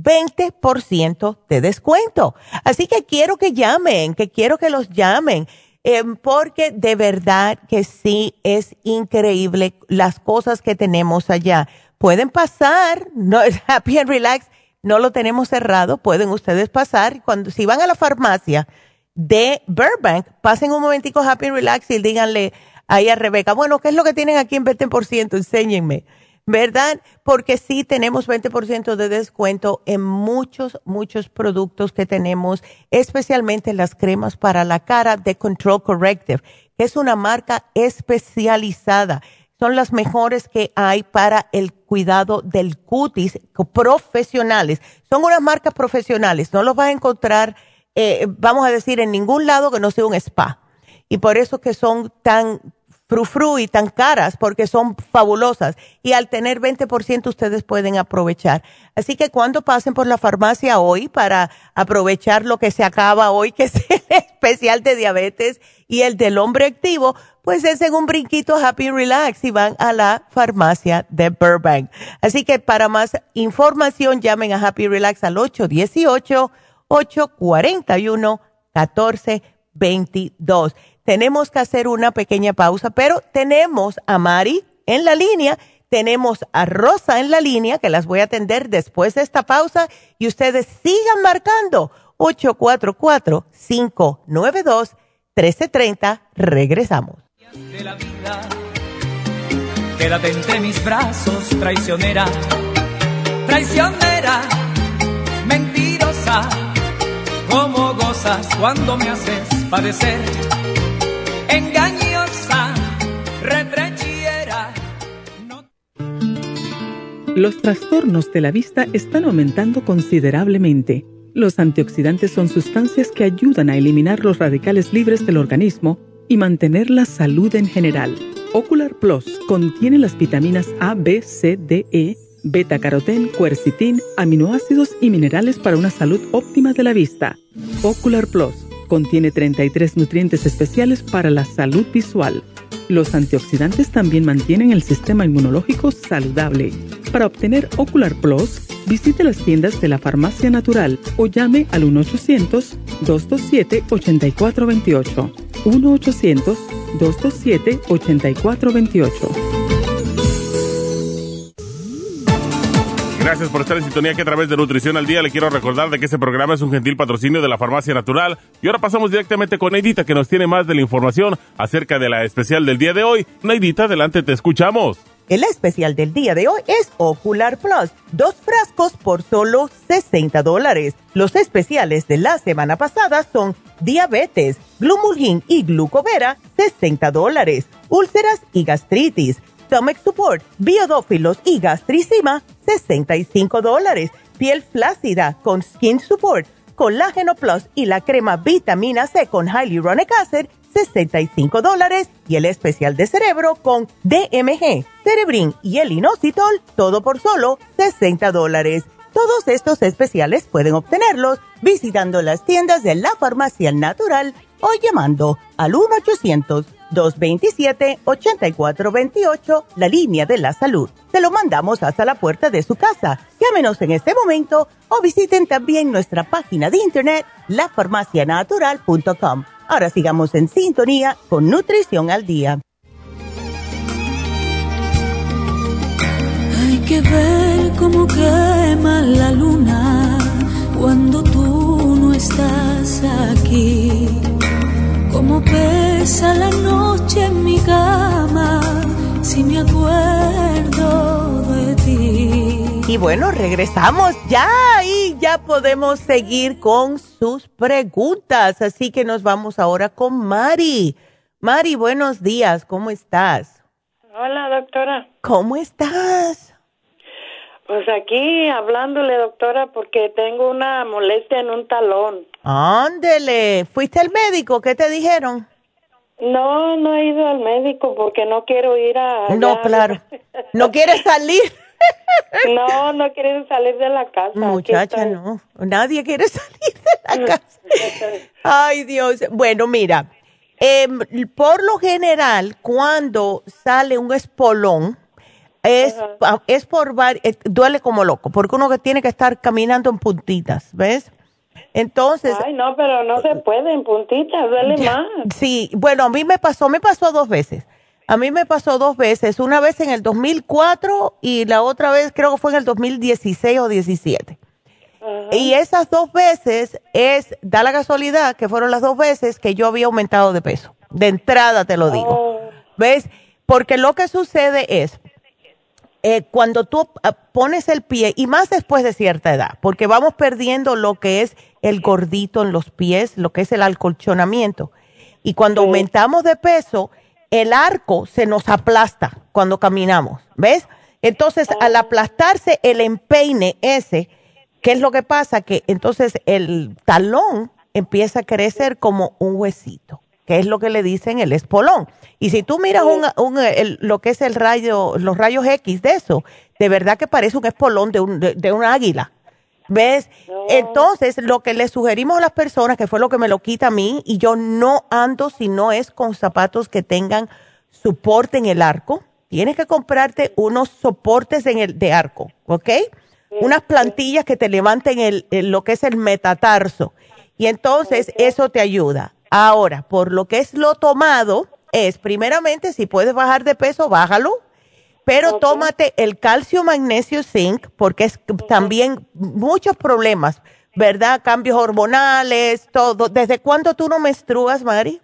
20% de descuento. Así que quiero que los llamen, porque de verdad que sí es increíble las cosas que tenemos allá. Pueden pasar, no, Happy and Relax no lo tenemos cerrado, pueden ustedes pasar. Si van a la farmacia de Burbank, pasen un momentico a Happy and Relax y díganle ahí a Rebeca, bueno, ¿qué es lo que tienen aquí en 20%? Enséñenme, ¿verdad? Porque sí tenemos 20% de descuento en muchos productos que tenemos, especialmente las cremas para la cara de Control Corrective, que es una marca especializada. Son las mejores que hay para el cuidado del cutis, profesionales. Son unas marcas profesionales, no los vas a encontrar, vamos a decir, en ningún lado que no sea un spa. Y por eso que son tan frufru y tan caras, porque son fabulosas. Y al tener 20% ustedes pueden aprovechar. Así que cuando pasen por la farmacia hoy para aprovechar lo que se acaba hoy, que es el especial de diabetes y el del hombre activo, pues es en un brinquito Happy Relax y van a la farmacia de Burbank. Así que para más información llamen a Happy Relax al 818-841-1422. Tenemos que hacer una pequeña pausa, pero tenemos a Mari en la línea, tenemos a Rosa en la línea, que las voy a atender después de esta pausa, y ustedes sigan marcando 844-592-1330. Regresamos. De la vida, quédate entre mis brazos, traicionera, mentirosa, cómo gozas cuando me haces padecer, engañosa, retrechera. Los trastornos de la vista están aumentando considerablemente. Los antioxidantes son sustancias que ayudan a eliminar los radicales libres del organismo y mantener la salud en general. Ocular Plus contiene las vitaminas A, B, C, D, E, beta-carotén, quercetín, aminoácidos y minerales para una salud óptima de la vista. Ocular Plus contiene 33 nutrientes especiales para la salud visual. Los antioxidantes también mantienen el sistema inmunológico saludable. Para obtener Ocular Plus, visite las tiendas de la Farmacia Natural o llame al 1-800-227-8428. 1-800-227-8428. Gracias por estar en sintonía que a través de Nutrición al Día le quiero recordar de que este programa es un gentil patrocinio de la Farmacia Natural. Y ahora pasamos directamente con Neidita, que nos tiene más de la información acerca de la especial del día de hoy. Neidita, adelante, te escuchamos. El especial del día de hoy es Ocular Plus, 2 frascos por solo $60. Los especiales de la semana pasada son diabetes, Glumulgin y Glucovera, $60. Úlceras y gastritis, Stomach Support, Biodófilos y Gastricima, $65. Piel flácida con Skin Support, Colágeno Plus y la crema Vitamina C con Hyaluronic Acid, $65. Y el especial de cerebro con DMG, Cerebrin y el Inositol, todo por solo $60. Todos estos especiales pueden obtenerlos visitando las tiendas de la Farmacia Natural o llamando al 1-800-227-8428, la línea de la salud. Se lo mandamos hasta la puerta de su casa. Llámenos en este momento o visiten también nuestra página de internet, lafarmacianatural.com. Ahora sigamos en sintonía con Nutrición al Día. Hay que ver cómo quema la luna cuando tú no estás aquí. Cómo pesa la noche en mi cama si me acuerdo de ti. Y bueno, regresamos ya y ya podemos seguir con sus preguntas. Así que nos vamos ahora con Mari. Mari, buenos días, ¿cómo estás? Hola, doctora. ¿Cómo estás? Pues aquí hablándole, doctora, porque tengo una molestia en un talón. Ándele, ¿fuiste al médico? ¿Qué te dijeron? No, no he ido al médico porque no quiero ir a... No, claro. ¿No quieres salir? No, no quiero salir de la casa. Muchacha, no. Nadie quiere salir de la casa. Ay, Dios. Bueno, mira, por lo general, cuando sale un espolón, es por duele como loco, porque uno que tiene que estar caminando en puntitas, ¿ves? Entonces... Ay, no, pero no se puede en puntitas, duele más. Sí, bueno, a mí me pasó 2 veces. A mí me pasó 2 veces, una vez en el 2004 y la otra vez creo que fue en el 2016 o 17. Y esas 2 veces da la casualidad que fueron las 2 veces que yo había aumentado de peso. De entrada te lo digo. ¿Ves? Porque lo que sucede es, cuando tú pones el pie, y más después de cierta edad, porque vamos perdiendo lo que es el gordito en los pies, lo que es el acolchonamiento. Y cuando aumentamos de peso, el arco se nos aplasta cuando caminamos, ¿ves? Entonces, al aplastarse el empeine ese, ¿qué es lo que pasa? Que entonces el talón empieza a crecer como un huesito, que es lo que le dicen el espolón. Y si tú miras lo que es los rayos X de eso, de verdad que parece un espolón de un águila. ¿Ves? Entonces, lo que le sugerimos a las personas, que fue lo que me lo quita a mí, y yo no ando si no es con zapatos que tengan soporte en el arco. Tienes que comprarte unos soportes de arco, ¿ok? Unas plantillas que te levanten lo que es el metatarso. Y entonces eso te ayuda. Ahora, por lo que es lo tomado, primeramente, si puedes bajar de peso, bájalo. Pero tómate el calcio, magnesio, zinc, porque es también muchos problemas, ¿verdad? Cambios hormonales, todo. ¿Desde cuándo tú no menstruas, Mari?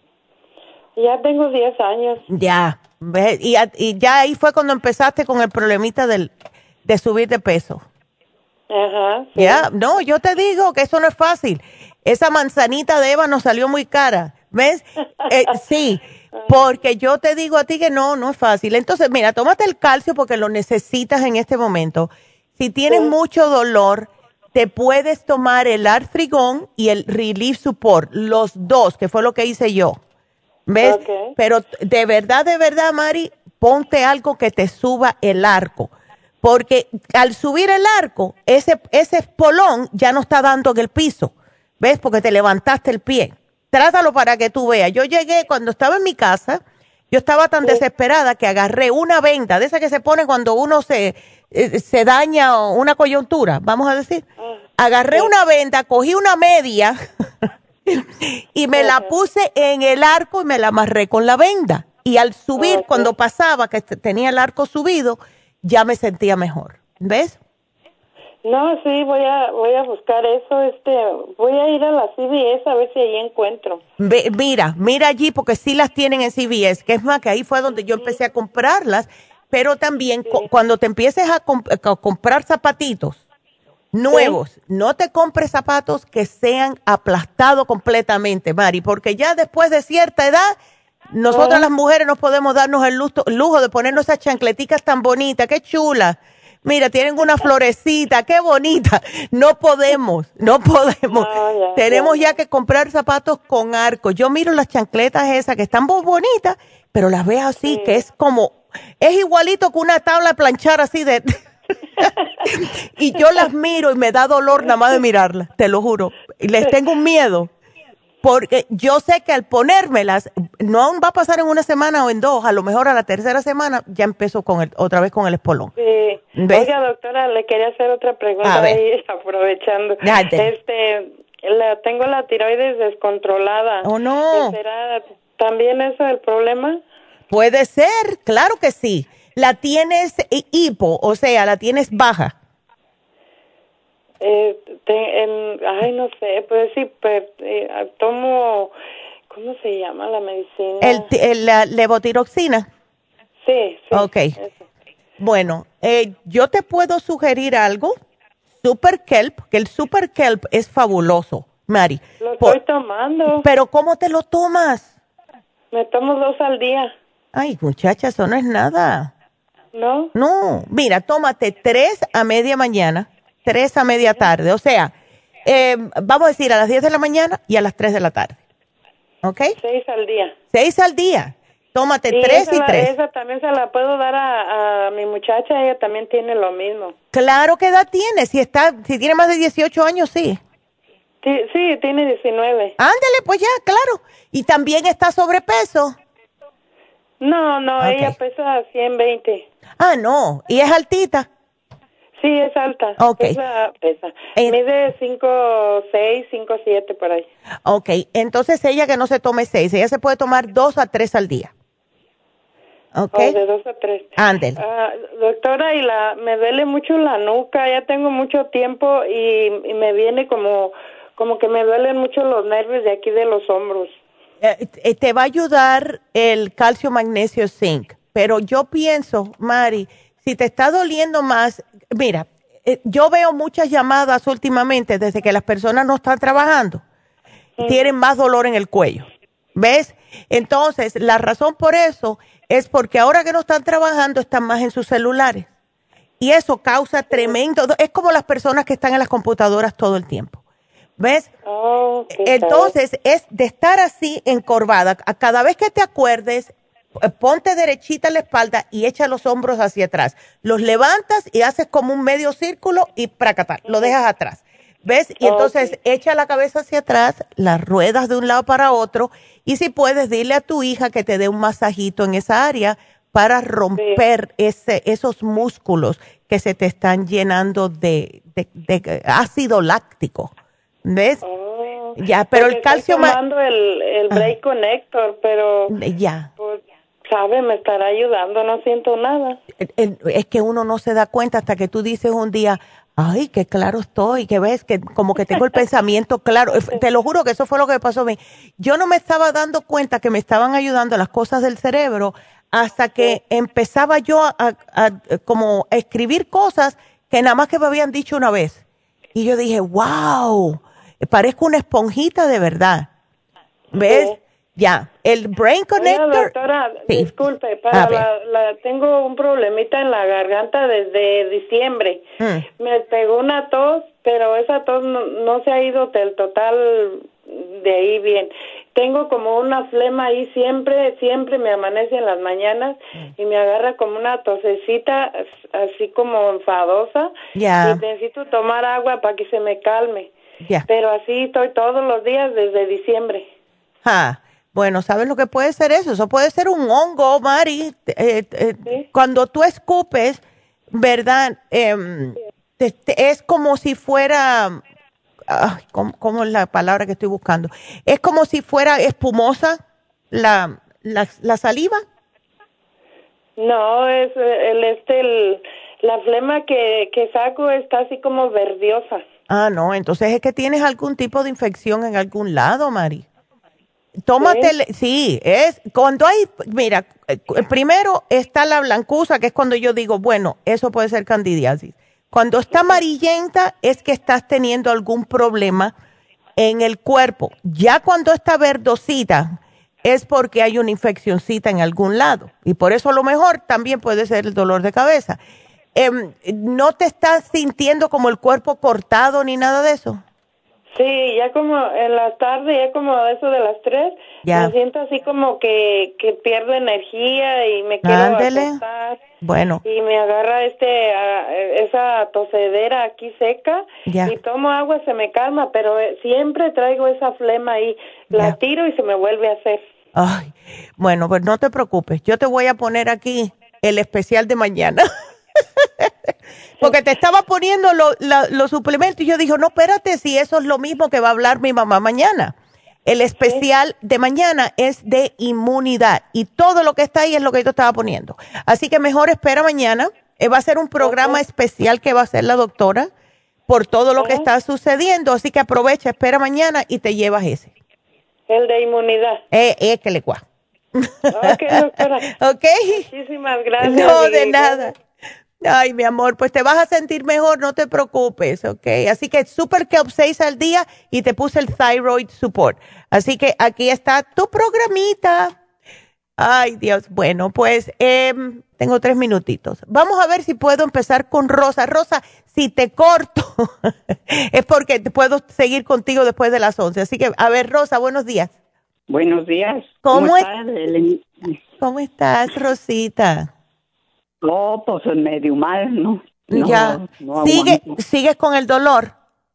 Ya tengo 10 años. Ya, ¿ves? Y ya ahí fue cuando empezaste con el problemita de subir de peso. Ajá. Sí. Ya, no, yo te digo que eso no es fácil. Esa manzanita de Eva nos salió muy cara, ¿ves? Sí. Porque yo te digo a ti que no es fácil. Entonces, mira, tómate el calcio porque lo necesitas en este momento. Si tienes mucho dolor, te puedes tomar el Artrigón y el Relief Support, los 2, que fue lo que hice yo. ¿Ves? Okay. Pero de verdad, Mari, ponte algo que te suba el arco. Porque al subir el arco, ese espolón ya no está dando en el piso. ¿Ves? Porque te levantaste el pie. Trátalo para que tú veas. Yo llegué cuando estaba en mi casa, Yo estaba tan desesperada que agarré una venda, de esa que se pone cuando uno se daña una coyuntura, vamos a decir. Agarré una venda, cogí una media y me la puse en el arco y me la amarré con la venda. Y al subir, cuando pasaba, que tenía el arco subido, ya me sentía mejor. ¿Ves? No, sí, voy a buscar eso. Voy a ir a la CVS a ver si ahí encuentro. Mira allí, porque sí las tienen en CVS, que es más, que ahí fue donde yo empecé a comprarlas. Pero también cuando te empieces a comprar zapatitos nuevos, no te compres zapatos que sean aplastados completamente, Mari, porque ya después de cierta edad, nosotras las mujeres nos podemos darnos el lujo de ponernos esas chancleticas tan bonitas, qué chulas. Mira, tienen una florecita, qué bonita. No podemos. Tenemos ya que comprar zapatos con arco. Yo miro las chancletas esas que están muy bonitas, pero las veo así, que es igualito que una tabla de planchar así de... Y yo las miro y me da dolor nada más de mirarlas, te lo juro. Y les tengo un miedo, porque yo sé que al ponérmelas, no va a pasar en una semana o en dos, a lo mejor a la tercera semana ya empezó otra vez con el espolón. Sí. ¿Ves? Oiga, doctora, le quería hacer otra pregunta ahí, aprovechando. Tengo la tiroides descontrolada. Oh, no. ¿Será también eso el problema? Puede ser, claro que sí. ¿La tienes hipo, o sea, la tienes baja? No sé, pues sí, tomo, ¿cómo se llama la medicina? La levotiroxina. Sí. Ok. Eso. Bueno, yo te puedo sugerir algo, Super Kelp, que el Super Kelp es fabuloso, Mari. Lo estoy tomando. ¿Pero cómo te lo tomas? Me tomo 2 al día. Ay, muchacha, eso no es nada. ¿No? No, mira, tómate 3 a media mañana, 3 a media tarde, o sea, vamos a decir a las 10 de la mañana y a las 3 de la tarde, ¿ok? 6 al día. 6 al día, tómate 3 y 3. Esa también se la puedo dar a mi muchacha, ella también tiene lo mismo. Claro, ¿qué edad tiene? Si tiene más de 18 años, sí. Sí, tiene 19. Ándale, pues ya, claro. ¿Y también está sobrepeso? No, ella pesa 120. Ah, no, ¿y es altita? Sí, es alta. Ok. Pesa. Mide 5'6", 5'7", por ahí. Ok, entonces ella que no se tome 6, ella se puede tomar 2 a 3 al día. Ok. De 2 a 3. Ándale. Doctora, me duele mucho la nuca, ya tengo mucho tiempo y me viene como que me duelen mucho los nervios de aquí de los hombros. Te va a ayudar el calcio, magnesio, zinc. Pero yo pienso, Mari, si te está doliendo más, mira, yo veo muchas llamadas últimamente desde que las personas no están trabajando. Tienen más dolor en el cuello. ¿Ves? Entonces, la razón por eso es porque ahora que no están trabajando están más en sus celulares. Y eso causa tremendo, es como las personas que están en las computadoras todo el tiempo. ¿Ves? Entonces, es de estar así encorvada. Cada vez que te acuerdes, ponte derechita la espalda y echa los hombros hacia atrás. Los levantas y haces como un medio círculo y prácata, lo dejas atrás. ¿Ves? Y entonces echa la cabeza hacia atrás, las ruedas de un lado para otro. Y si puedes, dile a tu hija que te dé un masajito en esa área para romper esos músculos que se te están llenando de ácido láctico. ¿Ves? Ya, pero el calcio... Estoy tomando el Brain Connector, pero... Ya. Pues, ¿sabe? Me estará ayudando, no siento nada. Es que uno no se da cuenta hasta que tú dices un día, ay, qué claro estoy, que ves, que como que tengo el pensamiento claro. Te lo juro que eso fue lo que me pasó a mí. Yo no me estaba dando cuenta que me estaban ayudando las cosas del cerebro hasta que empezaba yo a como escribir cosas que nada más que me habían dicho una vez. Y yo dije, wow, parezco una esponjita de verdad. ¿Ves? Sí. Ya, el Brain Connector. Oiga, doctora, sí. Disculpe, tengo un problemita en la garganta desde diciembre. Me pegó una tos, pero esa tos no se ha ido del total de ahí bien. Tengo como una flema ahí, siempre me amanece en las mañanas y me agarra como una tosecita así como enfadosa. Yeah. Y necesito tomar agua para que se me calme. Pero así estoy todos los días desde diciembre. Bueno, ¿sabes lo que puede ser eso? Eso puede ser un hongo, Mari. Sí. Cuando tú escupes, ¿verdad? Es como si fuera, ¿cómo es la palabra que estoy buscando? Es como si fuera espumosa la saliva. No, es la flema que saco está así como verdiosa. Ah, no, entonces es que tienes algún tipo de infección en algún lado, Mari. Tómate, sí, es cuando hay, mira, primero está la blancuza, que es cuando yo digo, bueno, eso puede ser candidiasis. Cuando está amarillenta es que estás teniendo algún problema en el cuerpo. Ya cuando está verdosita es porque hay una infeccioncita en algún lado. Y por eso a lo mejor también puede ser el dolor de cabeza. ¿No te estás sintiendo como el cuerpo cortado ni nada de eso? Sí, ya como en la tarde, ya como eso de las 3, me siento así como que pierdo energía y me quiero acostar. Bueno. Y me agarra esa tosedera aquí seca y tomo agua, se me calma, pero siempre traigo esa flema ahí. La tiro y se me vuelve a hacer. Ay, bueno, pues no te preocupes. Yo te voy a poner aquí el especial de mañana. Porque te estaba poniendo los suplementos y yo dije, no, espérate, si eso es lo mismo que va a hablar mi mamá mañana. El especial de mañana es de inmunidad y todo lo que está ahí es lo que yo estaba poniendo. Así que mejor espera mañana. Va a ser un programa especial que va a hacer la doctora por todo lo que está sucediendo. Así que aprovecha, espera mañana y te llevas ese. El de inmunidad. Que le cuá. Ok, doctora. Ok. Muchísimas gracias. No, de nada. Ay, mi amor, pues te vas a sentir mejor, no te preocupes, ¿ok? Así que Super Kelp 6 al día y te puse el Thyroid Support. Así que aquí está tu programita. Ay, Dios, bueno, pues tengo 3 minutitos. Vamos a ver si puedo empezar con Rosa. Rosa, si te corto, es porque puedo seguir contigo después de las 11. Así que, a ver, Rosa, buenos días. Buenos días. ¿Cómo estás, Rosita? No, pues medio mal, ¿no? ¿Sigues con el dolor?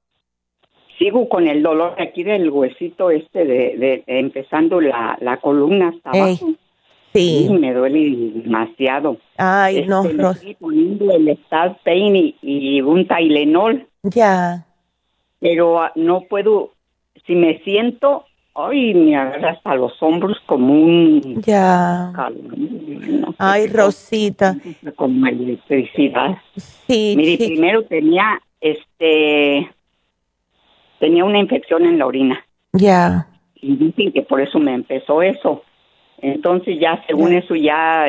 Sigo con el dolor aquí del huesito de empezando la columna hasta abajo. Sí. Me duele demasiado. Ay, no, me estoy poniendo el Start Pain y un Tylenol. Ya. Pero no puedo, si me siento... Ay, me agarra hasta los hombros como un... Ya. No sé. Ay, Rosita. Como electricidad. Sí. Mire, primero tenía una infección en la orina. Ya. Y dicen que por eso me empezó eso. Entonces ya, según eso, ya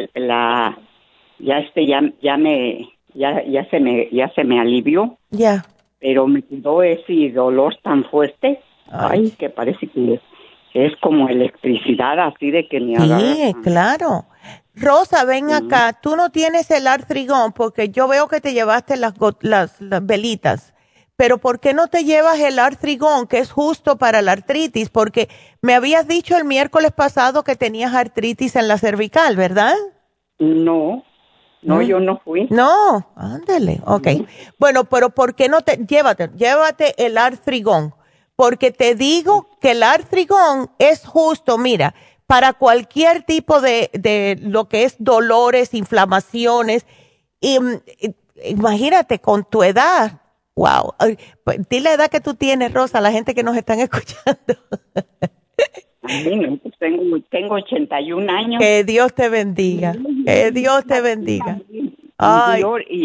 se me alivió. Ya. Pero me quedó ese dolor tan fuerte. Ay, que parece que es como electricidad, así de que me agarra. Sí, claro. Rosa, ven acá. Tú no tienes el artrigón porque yo veo que te llevaste las velitas. Pero ¿por qué no te llevas el artrigón, que es justo para la artritis? Porque me habías dicho el miércoles pasado que tenías artritis en la cervical, ¿verdad? No, yo no fui. No, ándale, ok. Bueno, pero ¿por qué no llévate el artrigón? Porque te digo que el artrigón es justo, mira, para cualquier tipo de lo que es dolores, inflamaciones. Imagínate, con tu edad, wow. Di la edad que tú tienes, Rosa, a la gente que nos están escuchando. Bueno, pues tengo 81 años. Que Dios te bendiga. Ay.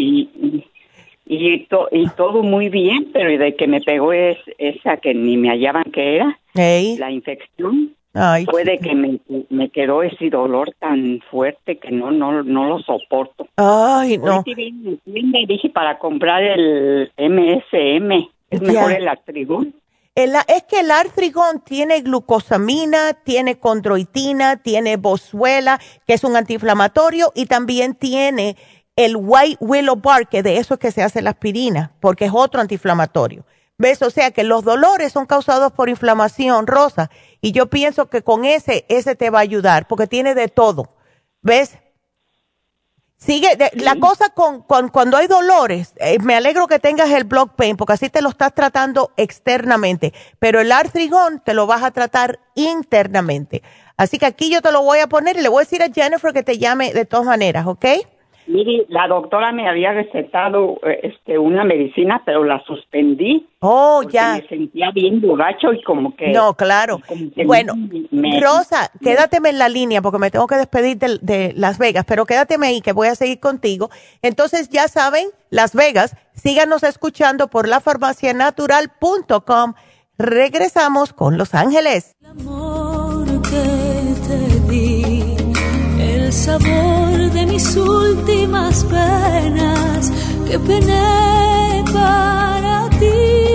Y todo muy bien, pero de que me pegó esa que ni me hallaban que era, la infección. Ay, fue de que me quedó ese dolor tan fuerte que no lo soporto. Ay, no. Me dije para comprar el MSM, es mejor el artrigón. Es que el artrigón tiene glucosamina, tiene condroitina, tiene boswellia, que es un antiinflamatorio, y también tiene el white willow bark, que de eso es que se hace la aspirina, porque es otro antiinflamatorio. ¿Ves? O sea que los dolores son causados por inflamación, Rosa, y yo pienso que con ese te va a ayudar, porque tiene de todo. ¿Ves? Sigue, la cosa con cuando hay dolores, me alegro que tengas el block pain, porque así te lo estás tratando externamente, pero el artrigón te lo vas a tratar internamente. Así que aquí yo te lo voy a poner y le voy a decir a Jennifer que te llame de todas maneras, ¿ok? Mire, la doctora me había recetado una medicina, pero la suspendí. Oh, ya. Me sentía bien borracho y como que... No, claro. Bueno, Rosa, quédateme en la línea porque me tengo que despedir de Las Vegas, pero quédateme ahí que voy a seguir contigo. Entonces, ya saben, Las Vegas, síganos escuchando por lafarmacianatural.com. Regresamos con Los Ángeles. El amor que te di, el sabor de mis últimas penas que pené para ti.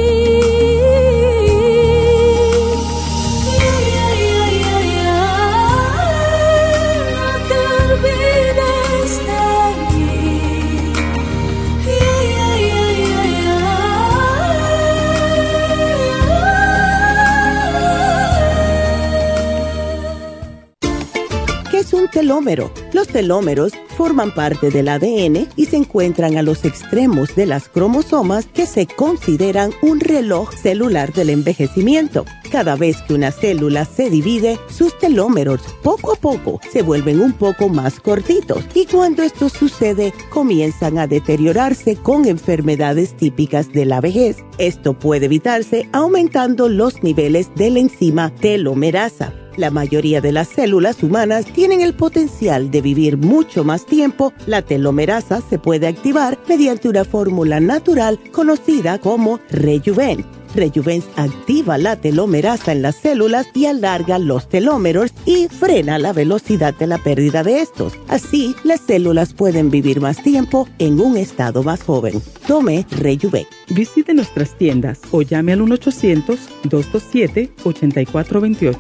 No te olvides de mí. ¿Qué es un telómero? Los telómeros forman parte del ADN y se encuentran a los extremos de las cromosomas que se consideran un reloj celular del envejecimiento. Cada vez que una célula se divide, sus telómeros poco a poco se vuelven un poco más cortitos y cuando esto sucede comienzan a deteriorarse con enfermedades típicas de la vejez. Esto puede evitarse aumentando los niveles de la enzima telomerasa. La mayoría de las células humanas tienen el potencial de vivir mucho más tiempo. La telomerasa se puede activar mediante una fórmula natural conocida como Rejuven. Rejuven activa la telomerasa en las células y alarga los telómeros y frena la velocidad de la pérdida de estos. Así, las células pueden vivir más tiempo en un estado más joven. Tome Rejuven. Visite nuestras tiendas o llame al 1-800-227-8428.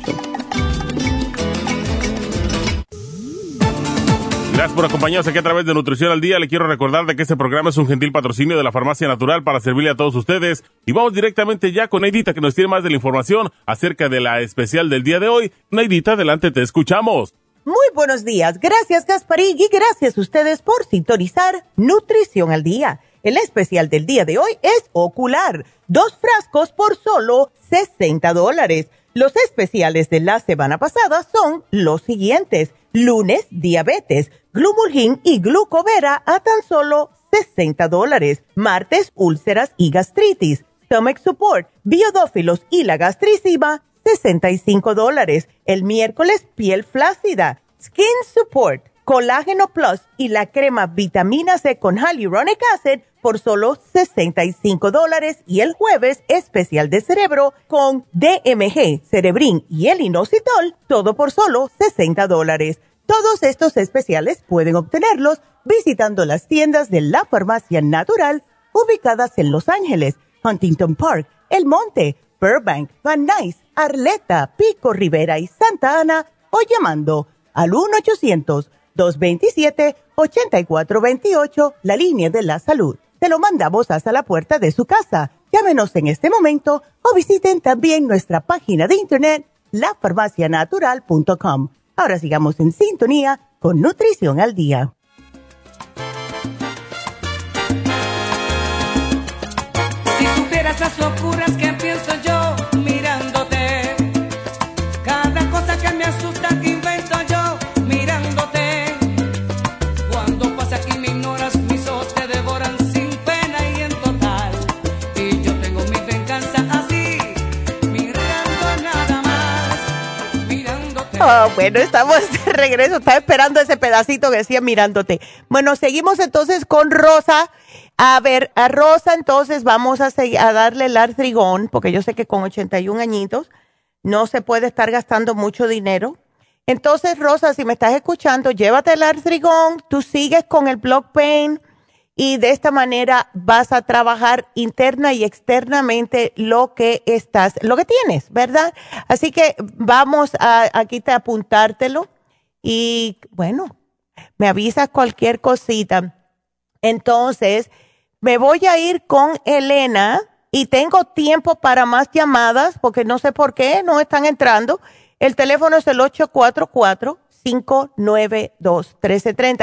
Gracias por acompañarnos aquí a través de Nutrición al Día. Le quiero recordar de que este programa es un gentil patrocinio de la Farmacia Natural para servirle a todos ustedes. Y vamos directamente ya con Neidita, que nos tiene más de la información acerca de la especial del día de hoy. Neidita, adelante, te escuchamos. Muy buenos días. Gracias, Gasparín, y gracias a ustedes por sintonizar Nutrición al Día. El especial del día de hoy es ocular. 2 frascos por solo $60. Los especiales de la semana pasada son los siguientes. Lunes, diabetes, Glumulgin y Glucovera a tan solo $60. Martes, úlceras y gastritis, Stomach Support, Biodófilos y la gastricima, $65. El miércoles, piel flácida, Skin Support, Colágeno Plus y la crema Vitamina C con Hyaluronic Acid por solo $65. Y el jueves, especial de cerebro con DMG, Cerebrin y el inositol, todo por solo $60. Todos estos especiales pueden obtenerlos visitando las tiendas de la Farmacia Natural ubicadas en Los Ángeles, Huntington Park, El Monte, Burbank, Van Nuys, Arleta, Pico Rivera y Santa Ana o llamando al 1-800-227-8428, la línea de la salud. Te lo mandamos hasta la puerta de su casa. Llámenos en este momento o visiten también nuestra página de internet, lafarmacianatural.com. Ahora sigamos en sintonía con Nutrición al Día. Si supieras las locuras que pienso yo mirándote, cada cosa que me asusta que invento yo mirándote, cuando pasas aquí me ignoras, mis ojos te devoran sin pena y en total, y yo tengo mi venganza así, mirando nada más, mirándote. Oh, bueno, estamos de regreso. Estaba esperando ese pedacito que decía mirándote. Bueno, seguimos entonces con Rosa. A ver, a Rosa entonces vamos a darle el artrigón, porque yo sé que con 81 añitos no se puede estar gastando mucho dinero. Entonces, Rosa, si me estás escuchando, llévate el artrigón, tú sigues con el block pain y de esta manera vas a trabajar interna y externamente lo que tienes, ¿verdad? Así que vamos a aquí te apuntártelo y bueno, me avisas cualquier cosita. Entonces, me voy a ir con Elena y tengo tiempo para más llamadas porque no sé por qué no están entrando. El teléfono es el 844-592-1330.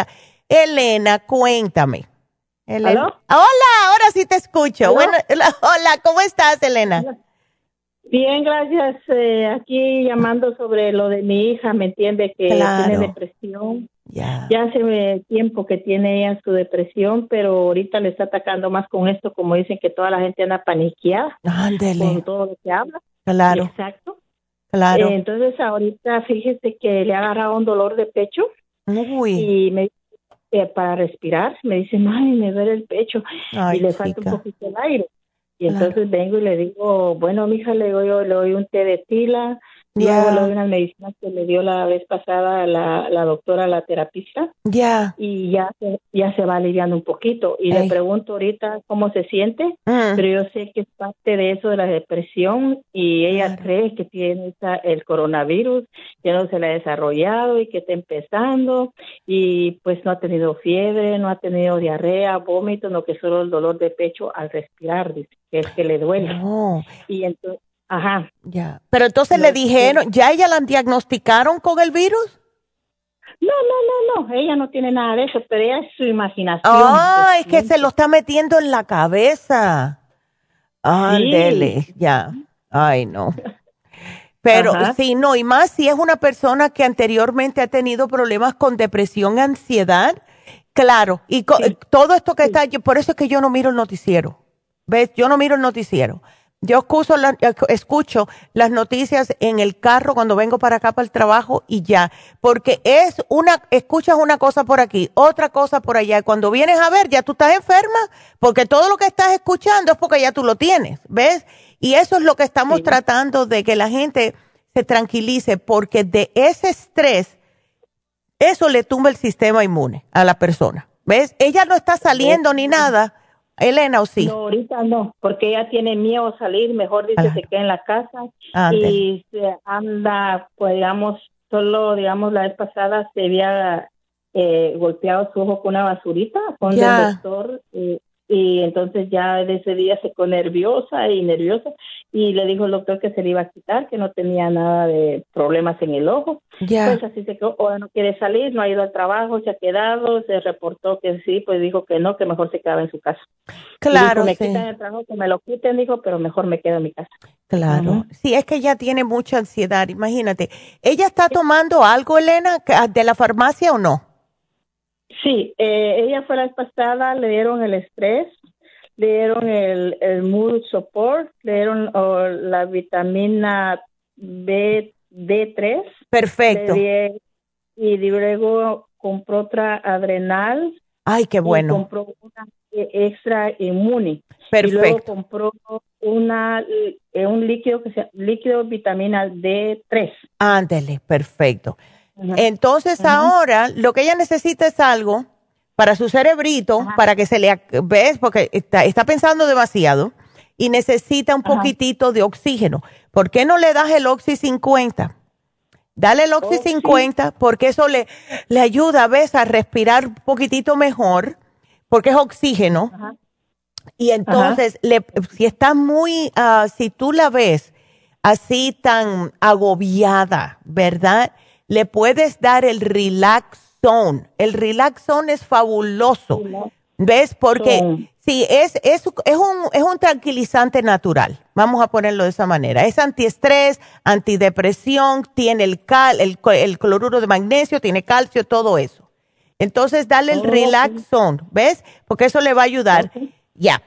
Elena, cuéntame. Elena. ¿Aló? Hola, ahora sí te escucho. ¿Aló? Bueno, hola, ¿cómo estás, Elena? Bien, gracias. Aquí llamando sobre lo de mi hija, ¿me entiende? Que tiene depresión. Ya hace tiempo que tiene ella su depresión, pero ahorita le está atacando más con esto, como dicen que toda la gente anda paniqueada con todo lo que habla. Claro. Exacto. Claro. Entonces ahorita fíjese que le ha agarrado un dolor de pecho. Y me para respirar, me dice, mami, me duele el pecho. Ay, y le falta un poquito el aire. Y entonces vengo y le digo, bueno, mija, le doy un té de tila, luego le doy unas medicinas que me dio la vez pasada la doctora, la terapista, y ya se va aliviando un poquito. Y le pregunto ahorita cómo se siente, pero yo sé que es parte de eso de la depresión, y ella cree que tiene el coronavirus, que no se le ha desarrollado y que está empezando, y pues no ha tenido fiebre, no ha tenido diarrea, vómito, no, que solo el dolor de pecho al respirar, dice, que es que le duele. Y entonces, Ya. Pero entonces le dijeron, ¿ya ella la diagnosticaron con el virus? No, ella no tiene nada de eso, pero ella es su imaginación. Es que se lo está metiendo en la cabeza. Ándele, ya. Ay, no. Pero sí, no, y más si es una persona que anteriormente ha tenido problemas con depresión, ansiedad, claro, y todo esto que está, por eso es que yo no miro el noticiero, ¿ves? Yo no miro el noticiero. Yo escucho las noticias en el carro cuando vengo para acá para el trabajo y ya, porque escuchas una cosa por aquí, otra cosa por allá, y cuando vienes a ver ya tú estás enferma, porque todo lo que estás escuchando es porque ya tú lo tienes, ¿ves? Y eso es lo que estamos tratando de que la gente se tranquilice, porque de ese estrés, eso le tumba el sistema inmune a la persona, ¿ves? Ella no está saliendo ni nada. Elena, ¿o sí? No, ahorita no, porque ella tiene miedo a salir, mejor dice se queda en la casa y se anda, pues digamos, la vez pasada se había golpeado su ojo con una basurita, con el doctor, y entonces ya de ese día se quedó nerviosa y le dijo el doctor que se le iba a quitar, que no tenía nada de problemas en el ojo. Pues así se quedó, ahora no quiere salir, no ha ido al trabajo, se ha quedado, se reportó que sí, pues dijo que no, que mejor se quedaba en su casa. Claro, dijo, me quitan el trabajo, que me lo quiten, dijo, pero mejor me quedo en mi casa. Claro, sí, es que ella tiene mucha ansiedad, imagínate. ¿Ella está tomando algo, Elena, de la farmacia o no? Sí, ella fue la vez pasada, le dieron el estrés, le dieron el mood support, le dieron la vitamina D3. Perfecto. Y luego compró otra adrenal. Ay, qué bueno. Y compró una extra inmune. Perfecto. Y luego compró un líquido que se llama líquido vitamina D3. Ándele, perfecto. Entonces ahora lo que ella necesita es algo para su cerebrito, para que se le, ¿ves? Porque está pensando demasiado y necesita un poquitito de oxígeno. ¿Por qué no le das el Oxy 50? Dale el Oxy 50 porque eso le ayuda, ¿ves? A respirar un poquitito mejor porque es oxígeno. Y entonces, si está si tú la ves así tan agobiada, ¿verdad? Le puedes dar el Relaxone. El Relaxone es fabuloso. ¿Ves? Porque sí, es un tranquilizante natural. Vamos a ponerlo de esa manera. Es antiestrés, antidepresión, tiene el cloruro de magnesio, tiene calcio, todo eso. Entonces, dale el Relaxone, ¿ves? Porque eso le va a ayudar. Ya.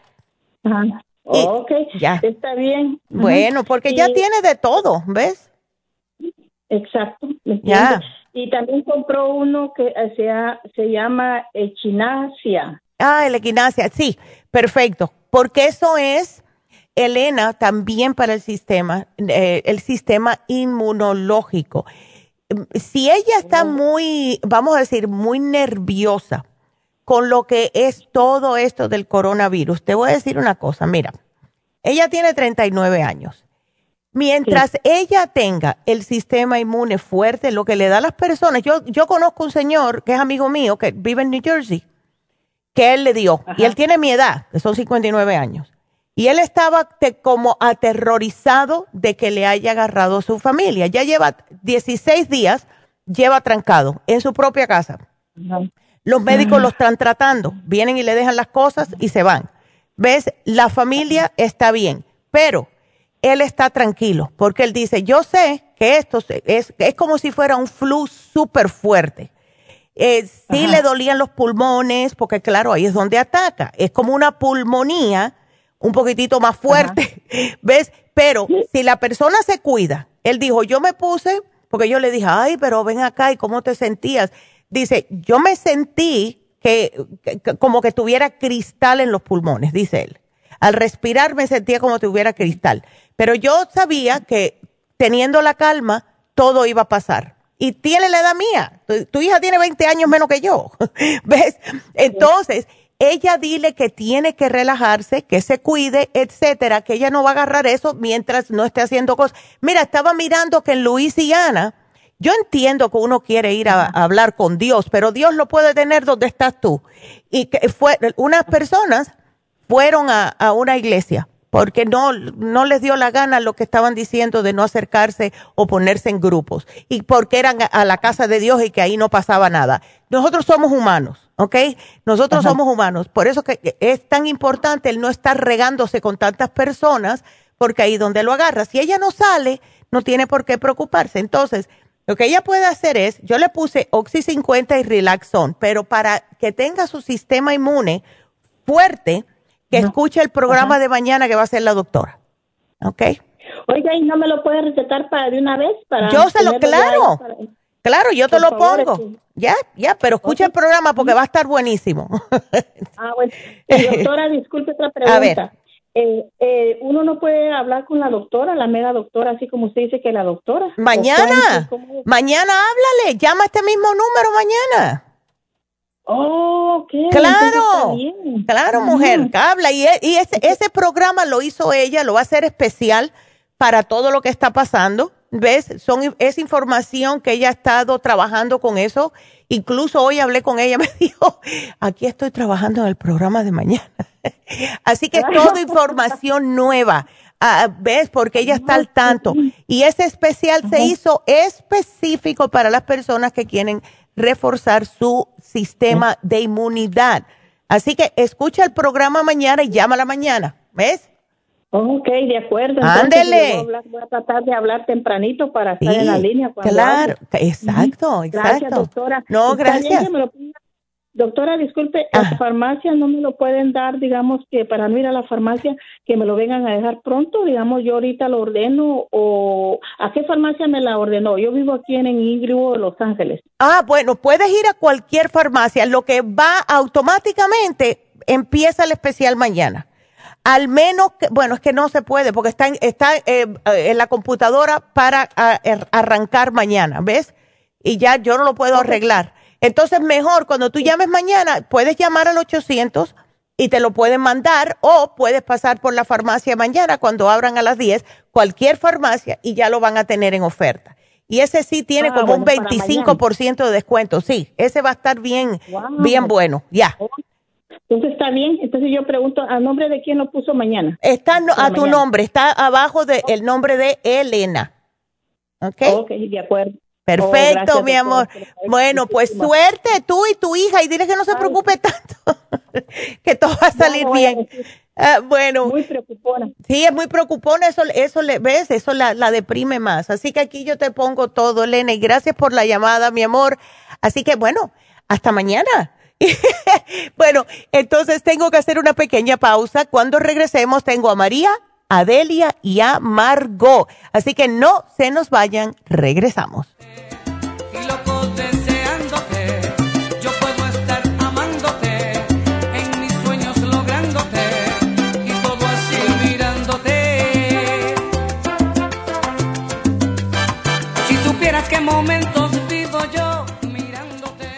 Ya. Está bien. Bueno, porque ya tiene de todo, ¿ves? Exacto. Ya. Y también compró uno que se llama Echinacia. El Echinacia, sí, perfecto. Porque eso es, Elena, también para el sistema inmunológico. Si ella está vamos a decir, muy nerviosa con lo que es todo esto del coronavirus, te voy a decir una cosa, mira, ella tiene 39 años. Mientras ella tenga el sistema inmune fuerte, lo que le da a las personas, yo conozco un señor que es amigo mío, que vive en New Jersey, que él le dio, y él tiene mi edad, que son 59 años, y él estaba como aterrorizado de que le haya agarrado a su familia. Ya lleva 16 días, lleva trancado en su propia casa. Los médicos lo están tratando, vienen y le dejan las cosas y se van. ¿Ves? La familia está bien, pero él está tranquilo porque él dice, yo sé que esto es como si fuera un flu súper fuerte. Sí le dolían los pulmones porque claro, ahí es donde ataca. Es como una pulmonía un poquitito más fuerte, ¿ves? Pero si la persona se cuida, él dijo, yo me puse, porque yo le dije, ay, pero ven acá, ¿y cómo te sentías? Dice, yo me sentí como que tuviera cristal en los pulmones, dice él. Al respirar me sentía como si tuviera cristal. Pero yo sabía que teniendo la calma, todo iba a pasar. Y tiene la edad mía. Tu hija tiene 20 años menos que yo. ¿Ves? Entonces, ella dile que tiene que relajarse, que se cuide, etcétera, que ella no va a agarrar eso mientras no esté haciendo cosas. Mira, estaba mirando que en Luisiana, yo entiendo que uno quiere ir a hablar con Dios, pero Dios lo puede tener donde estás tú. Y que unas personas fueron a una iglesia porque no les dio la gana lo que estaban diciendo de no acercarse o ponerse en grupos. Y porque eran a la casa de Dios y que ahí no pasaba nada. Nosotros somos humanos, ¿ok? Nosotros somos humanos. Por eso que es tan importante el no estar regándose con tantas personas, porque ahí donde lo agarra. Si ella no sale, no tiene por qué preocuparse. Entonces, lo que ella puede hacer es, yo le puse Oxy 50 y Relaxon, pero para que tenga su sistema inmune fuerte, que escuche el programa de mañana que va a hacer la doctora. ¿Ok? Oiga, ¿y no me lo puede recetar de una vez? Yo se lo, claro, yo te lo pongo. Ya, pero escucha el programa porque va a estar buenísimo. Bueno. Doctora, disculpe otra pregunta. A ver. Uno no puede hablar con la doctora, la mega doctora, así como usted dice que la doctora. Mañana háblale, llama a este mismo número mañana. Oh, okay. Claro, mujer, habla. Y ese programa lo hizo ella, lo va a hacer especial para todo lo que está pasando. ¿Ves? Es información que ella ha estado trabajando con eso. Incluso hoy hablé con ella, me dijo, aquí estoy trabajando en el programa de mañana. Así que es toda información nueva. ¿Ves? Porque ella está al tanto. Y ese especial se hizo específico para las personas que quieren reforzar su sistema de inmunidad. Así que escucha el programa mañana y llámala mañana. ¿Ves? Ok, de acuerdo. Ándele. Voy a tratar de hablar tempranito para estar en la línea. Claro, exacto. Gracias, doctora. No, gracias. Doctora, disculpe, ¿a la farmacia no me lo pueden dar, digamos, que para no ir a la farmacia, que me lo vengan a dejar pronto? Digamos, yo ahorita lo ordeno, o ¿a qué farmacia me la ordenó? Yo vivo aquí en Inglewood, Los Ángeles. Bueno, puedes ir a cualquier farmacia. Lo que va automáticamente, empieza el especial mañana. Al menos, es que no se puede, porque está en la computadora para arrancar mañana, ¿ves? Y ya yo no lo puedo arreglar. Entonces, mejor, cuando tú llames mañana, puedes llamar al 800 y te lo pueden mandar, o puedes pasar por la farmacia mañana cuando abran a las 10, cualquier farmacia, y ya lo van a tener en oferta. Y ese sí tiene como un 25% de descuento. Sí, ese va a estar bien bueno, ya. Entonces está bien. Entonces yo pregunto, ¿a nombre de quién lo puso mañana? Está a tu nombre, está abajo del nombre de Elena. ¿Ok? Ok, de acuerdo. Perfecto, gracias, mi amor. Bueno, pues suerte tú y tu hija, y dile que no se preocupe tanto, que todo va a salir bien. Bueno. Muy preocupona. Sí, es muy preocupona, eso le ves, eso la deprime más. Así que aquí yo te pongo todo, Elena, y gracias por la llamada, mi amor. Así que bueno, hasta mañana. Bueno, entonces tengo que hacer una pequeña pausa. Cuando regresemos tengo a María, a Delia y a Margot. Así que no se nos vayan, regresamos. Y loco deseándote, yo puedo estar amándote, en mis sueños lográndote, y todo así mirándote. Si supieras qué momentos vivo yo mirándote.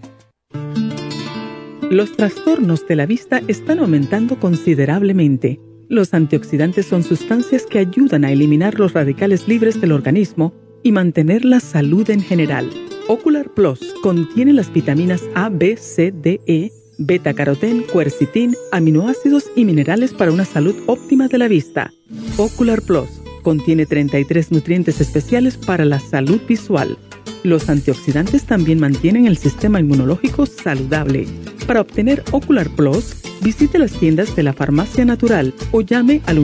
Los trastornos de la vista están aumentando considerablemente. Los antioxidantes son sustancias que ayudan a eliminar los radicales libres del organismo y mantener la salud en general. Ocular Plus contiene las vitaminas A, B, C, D, E, beta-carotén, quercetín, aminoácidos y minerales para una salud óptima de la vista. Ocular Plus contiene 33 nutrientes especiales para la salud visual. Los antioxidantes también mantienen el sistema inmunológico saludable. Para obtener Ocular Plus, visite las tiendas de la Farmacia Natural o llame al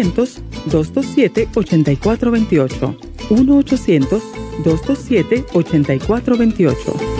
1-800-227-8428. 1-800-227-8428.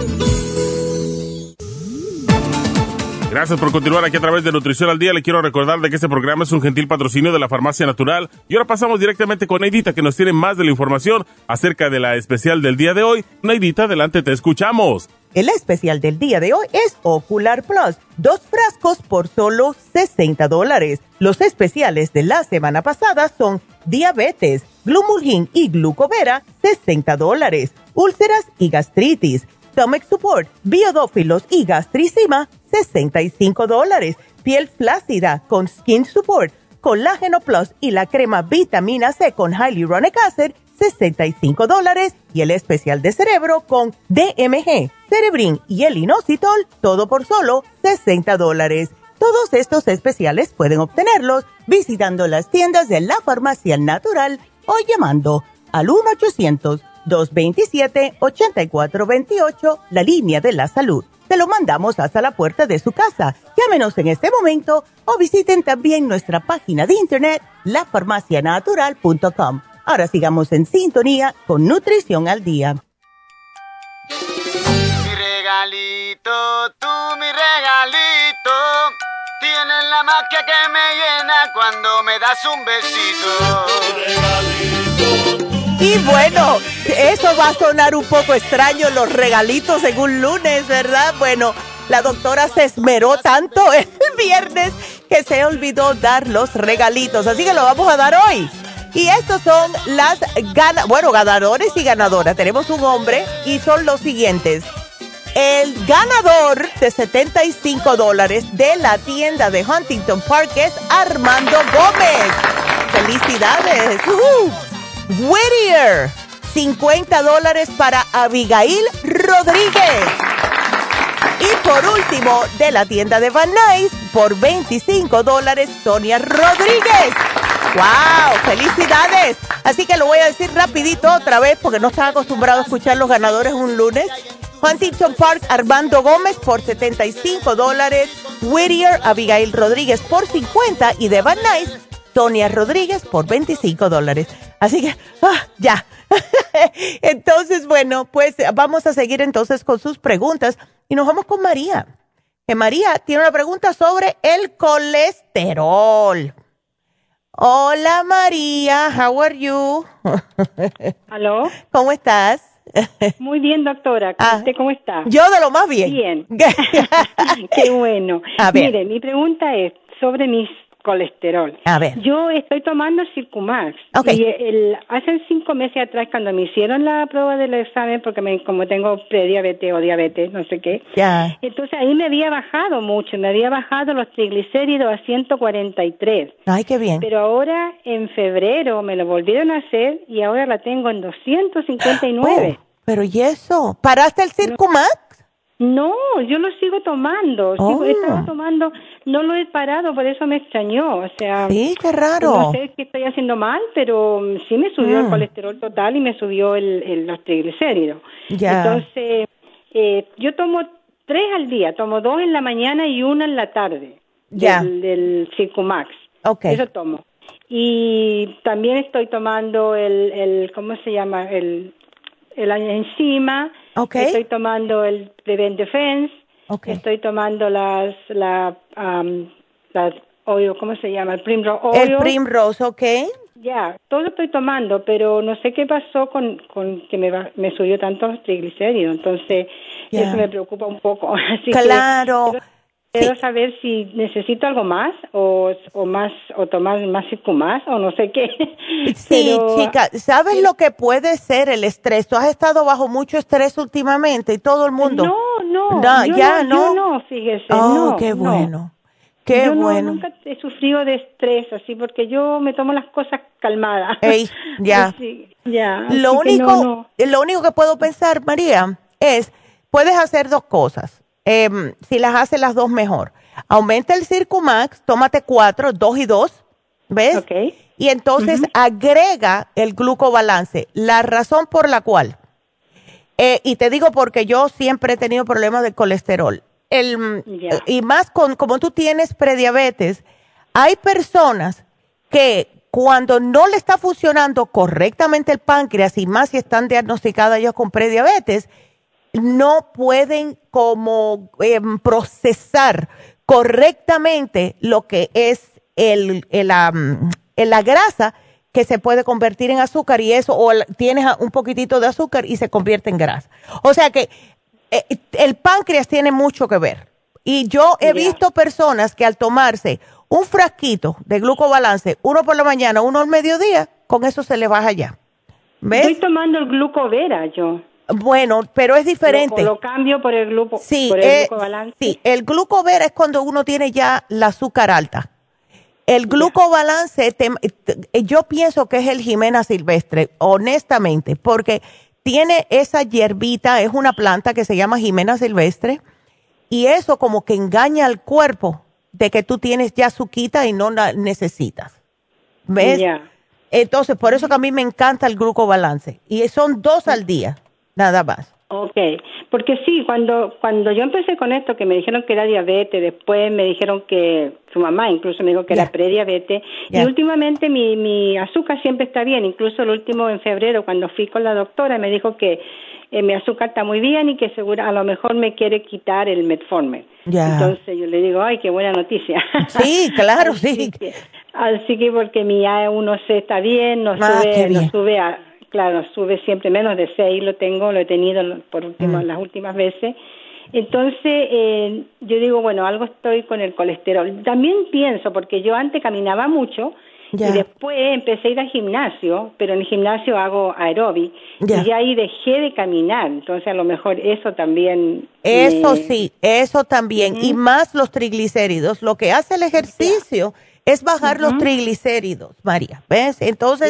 Gracias por continuar aquí a través de Nutrición al Día. Le quiero recordar de que este programa es un gentil patrocinio de la Farmacia Natural. Y ahora pasamos directamente con Neidita, que nos tiene más de la información acerca de la especial del día de hoy. Neidita, adelante, te escuchamos. El especial del día de hoy es Ocular Plus. 2 frascos por solo $60. Los especiales de la semana pasada son diabetes, Glumulgin y Glucovera, $60. Úlceras y gastritis, Stomach Support, Biodófilos y Gastricima, $65. Piel flácida con Skin Support, Colágeno Plus y la crema Vitamina C con Hyaluronic Acid, $65. Y el especial de cerebro con DMG, Cerebrin y el Inositol, todo por solo $60. Todos estos especiales pueden obtenerlos visitando las tiendas de la Farmacia Natural o llamando al 1-800-227-8428, la línea de la salud. Te lo mandamos hasta la puerta de su casa. Llámenos en este momento o visiten también nuestra página de internet, lafarmacianatural.com. Ahora sigamos en sintonía con Nutrición al Día. Mi regalito, tú mi regalito, tienes la magia que me llena cuando me das un besito. Mi regalito. Y bueno, eso va a sonar un poco extraño, los regalitos en un lunes, ¿verdad? Bueno, la doctora se esmeró tanto el viernes que se olvidó dar los regalitos, así que lo vamos a dar hoy. Y estos son las ganadores y ganadoras. Tenemos un hombre y son los siguientes. El ganador de $75 de la tienda de Huntington Park es Armando Gómez. ¡Felicidades! Whittier, $50 para Abigail Rodríguez. Y por último, de la tienda de Van Nuys, por $25, Sonia Rodríguez. ¡Wow! ¡Felicidades! Así que lo voy a decir rapidito otra vez porque no estaba acostumbrado a escuchar los ganadores un lunes. Huntington Park, Armando Gómez por $75, Whittier, Abigail Rodríguez por $50 y de Van Nuys, Sonia Rodríguez por $25. Así que, ya. Entonces, bueno, pues vamos a seguir entonces con sus preguntas y nos vamos con María. Que María tiene una pregunta sobre el colesterol. Hola María, how are you? ¿Aló? ¿Cómo estás? Muy bien, doctora. ¿Usted cómo está? Yo de lo más bien. Bien. Qué bueno. A ver. Mire, mi pregunta es sobre mis colesterol. A ver. Yo estoy tomando Circumax. Okay. Y hace 5 meses atrás, cuando me hicieron la prueba del examen, porque como tengo prediabetes o diabetes, no sé qué, entonces ahí me había bajado mucho, me había bajado los triglicéridos a 143. Ay, qué bien. Pero ahora, en febrero, me lo volvieron a hacer y ahora la tengo en 259. Pero ¿y eso? ¿Paraste el Circumax? No, yo lo sigo tomando. Estaba tomando, no lo he parado, por eso me extrañó. O sea, sí, qué raro. No sé qué estoy haciendo mal, pero sí me subió el colesterol total y me subió los triglicéridos. Ya. Entonces, yo tomo 3 al día, tomo 2 en la mañana y 1 en la tarde. Ya. Del Circumax. Okay. Eso tomo. Y también estoy tomando el ¿cómo se llama? El enzima. Okay. Estoy tomando el Prevent Defense. Okay. Estoy tomando las oil, ¿cómo se llama? El Primrose Oil. El Primrose, ok. Ya, todo estoy tomando, pero no sé qué pasó con que me subió tanto los triglicéridos. Entonces, eso me preocupa un poco. Así claro. Que quiero saber si necesito algo más o tomar más Circumax o no sé qué. Sí, chica, ¿sabes lo que puede ser el estrés? ¿Tú has estado bajo mucho estrés últimamente y todo el mundo? Yo no, fíjese. Qué bueno. Qué bueno. Nunca he sufrido de estrés así porque yo me tomo las cosas calmadas. Ya. Lo único que puedo pensar, María, es puedes hacer 2 cosas. Si las haces las 2 mejor. Aumenta el Circumax, tómate 4, 2 y 2, ¿ves? Okay. Y entonces agrega el glucobalance. La razón por la cual Y te digo porque yo siempre he tenido problemas de colesterol. Y más como tú tienes prediabetes, hay personas que cuando no le está funcionando correctamente el páncreas, y más si están diagnosticadas ellos con prediabetes, no pueden como procesar correctamente lo que es la grasa, que se puede convertir en azúcar, y eso, o tienes un poquitito de azúcar y se convierte en grasa. O sea que el páncreas tiene mucho que ver. Y yo he visto personas que al tomarse un frasquito de glucobalance, uno por la mañana, uno al mediodía, con eso se le baja ya. ¿Ves? Estoy tomando el glucovera yo. Bueno, pero es diferente. Lo cambio por el glucobalance. Sí, el glucovera es cuando uno tiene ya el azúcar alta. El glucobalance, yo pienso que es el Jimena silvestre, honestamente, porque tiene esa hierbita, es una planta que se llama Jimena silvestre, y eso como que engaña al cuerpo de que tú tienes ya azuquita y no la necesitas. ¿Ves? Entonces, por eso que a mí me encanta el glucobalance. Y son 2 al día, nada más. Okay, porque sí, cuando yo empecé con esto, que me dijeron que era diabetes, después me dijeron que su mamá incluso me dijo que era prediabetes, y últimamente mi azúcar siempre está bien, incluso el último en febrero cuando fui con la doctora me dijo que mi azúcar está muy bien y que seguro a lo mejor me quiere quitar el metformin. Entonces yo le digo, ay, qué buena noticia. Sí, claro, sí. Así que porque mi A1C está bien, no sube a... Claro, sube siempre menos de 6, lo he tenido las últimas veces. Entonces, yo digo, bueno, algo estoy con el colesterol. También pienso, porque yo antes caminaba mucho y después empecé a ir al gimnasio, pero en el gimnasio hago aeróbic y ya ahí dejé de caminar. Entonces, a lo mejor eso también... Eso también. Y más los triglicéridos. Lo que hace el ejercicio es bajar los triglicéridos, María. ¿Ves? Entonces...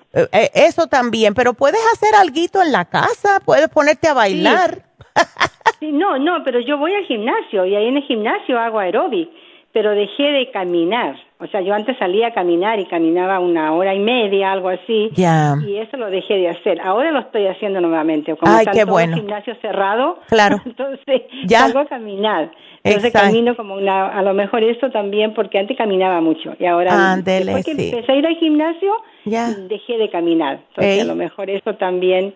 eso también, pero puedes hacer alguito en la casa, puedes ponerte a bailar. Sí, no, pero yo voy al gimnasio y ahí en el gimnasio hago aeróbic, pero dejé de caminar. O sea, yo antes salía a caminar y caminaba 1 hora y media, algo así, y eso lo dejé de hacer. Ahora lo estoy haciendo nuevamente. Como están todos los gimnasios cerrados, entonces salgo a caminar. Entonces camino como a lo mejor eso también, porque antes caminaba mucho y ahora después que empecé a ir al gimnasio dejé de caminar. Entonces a lo mejor eso también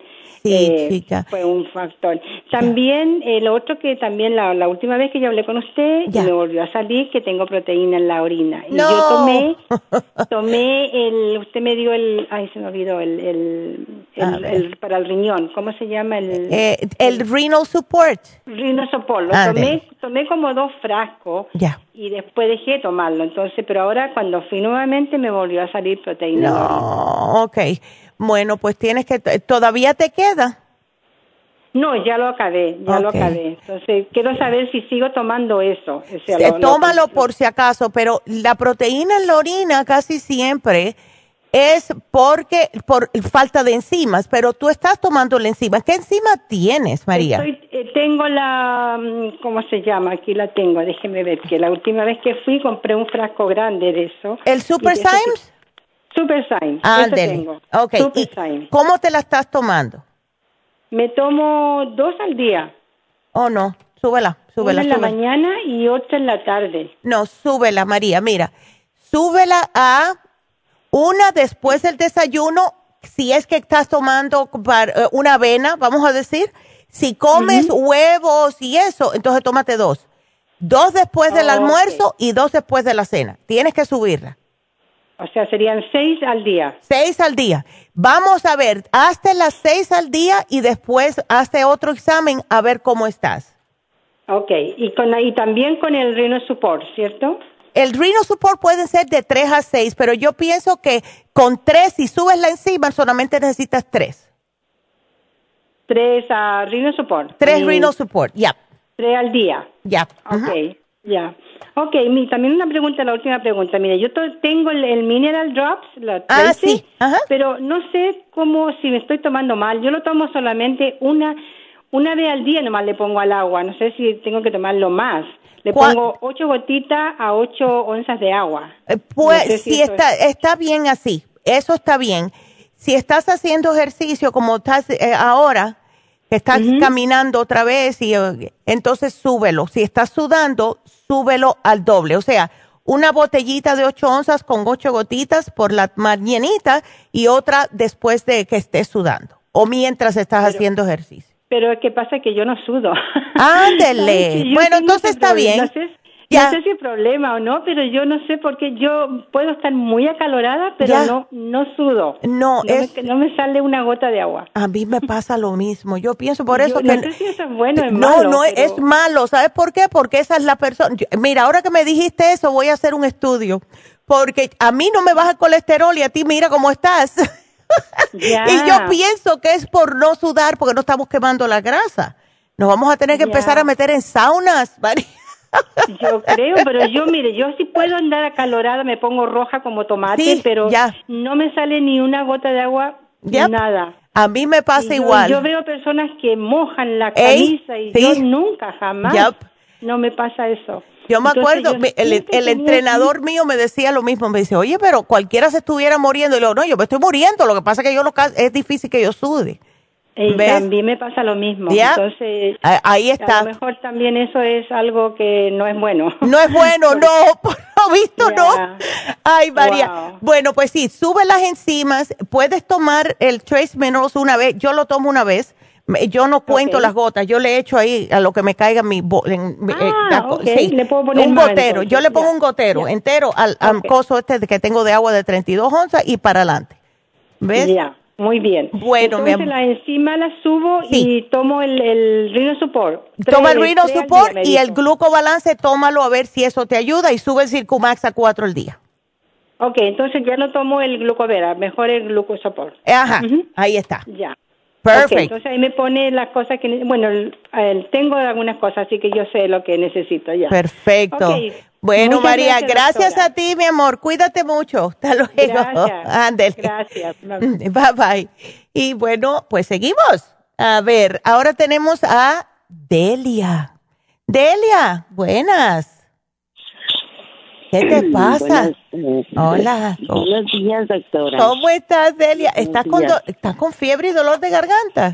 fue un factor. También lo otro que también la última vez que yo hablé con usted me volvió a salir que tengo proteína en la orina. Y yo tomé usted me dio se me olvidó el para el riñón, ¿cómo se llama? El Renal Support. Renal Support, lo tomé como 2 frascos y después dejé de tomarlo. Entonces, pero ahora cuando fui nuevamente me volvió a salir proteína. No, bueno, pues tienes que, ¿todavía te queda? No, ya lo acabé, lo acabé. Entonces, quiero saber si sigo tomando eso. Tómalo por si acaso, pero la proteína en la orina casi siempre es por falta de enzimas, pero tú estás tomando la enzima. ¿Qué enzima tienes, María? Tengo ¿cómo se llama? Aquí la tengo, déjeme ver, que la última vez que fui compré un frasco grande de eso. ¿El Super Symes? Super Symes. Tengo. Okay. ¿Y cómo te la estás tomando? Me tomo 2 al día. Oh, no. Súbela. Una en la mañana y otra en la tarde. No, súbela, María. Mira, súbela a 1 después del desayuno, si es que estás tomando una avena, vamos a decir. Si comes huevos y eso, entonces tómate 2. 2 después del almuerzo y 2 después de la cena. Tienes que subirla. O sea, serían 6 al día. 6 al día. Vamos a ver, hazte las 6 al día y después hazte otro examen a ver cómo estás. Ok, y también con el Renal Support, ¿cierto? El Renal Support puede ser de 3 a 6, pero yo pienso que con 3, si subes la enzima, solamente necesitas 3. 3 a Renal Support. 3 Renal Support, 3 al día. Ok, Ok, también una pregunta, la última pregunta. Mire, yo tengo el Mineral Drops, la Tracy, pero no sé si me estoy tomando mal. Yo lo tomo solamente una vez al día, nomás le pongo al agua. No sé si tengo que tomarlo más. Le pongo 8 gotitas a 8 onzas de agua. Pues no sé si está bien así. Eso está bien. Si estás haciendo ejercicio como estás ahora, que estás caminando otra vez y entonces súbelo. Si estás sudando, súbelo al doble. O sea, una botellita de 8 onzas con 8 gotitas por la mañanita y otra después de que estés sudando o mientras estás haciendo ejercicio. Pero ¿qué pasa? Que yo no sudo. Ándele. Bueno, entonces está bien. No sé si es problema o no, pero yo no sé porque yo puedo estar muy acalorada, pero no sudo. No me sale una gota de agua. A mí me pasa lo mismo. Yo pienso por eso no sé si eso es bueno o es malo. No, es malo. ¿Sabes por qué? Porque esa es la persona. Mira, ahora que me dijiste eso, voy a hacer un estudio. Porque a mí no me baja el colesterol y a ti mira cómo estás. Y yo pienso que es por no sudar, porque no estamos quemando la grasa. Nos vamos a tener que empezar a meter en saunas, María. Yo creo, pero yo sí puedo andar acalorada, me pongo roja como tomate, pero no me sale ni una gota de agua, nada. A mí me pasa igual. Yo veo personas que mojan la camisa y yo nunca, jamás, no me pasa eso. Yo me acuerdo, el entrenador mío me decía lo mismo, me dice, oye, pero cualquiera se estuviera muriendo. Y yo, no, yo me estoy muriendo, lo que pasa es que es difícil que yo sude. También me pasa lo mismo. Entonces, ahí está. A lo mejor también eso es algo que no es bueno. No es bueno, no, por lo visto no. Ay, María. Wow. Bueno, pues sí, sube las enzimas, puedes tomar el Trace Minerals una vez, yo lo tomo una vez. Yo no cuento las gotas, yo le echo ahí a lo que me caiga mi le puedo poner un gotero, yo le pongo un gotero entero al coso que tengo de agua de 32 onzas y para adelante. ¿Ves? Muy bien. Bueno, entonces la enzima la subo y tomo el Rhino Support. Toma el Rhino Support y el Glucobalance, tómalo a ver si eso te ayuda y sube el Circumax a 4 al día. Ok, entonces ya no tomo el Glucovera, mejor el Glucosupport. Ajá, ahí está. Ya. Perfecto. Okay, entonces ahí me pone las cosas que... Bueno, tengo algunas cosas, así que yo sé lo que necesito ya. Perfecto. Okay. Bueno, muchas María, gracias a ti, mi amor. Cuídate mucho. Hasta luego. Gracias. Ándale. Gracias. Bye, bye. Y bueno, pues seguimos. A ver, ahora tenemos a Delia. Delia, buenas. ¿Qué te pasa? Hola. Buenos días, doctora. ¿Cómo estás, Delia? ¿Estás con fiebre y dolor de garganta?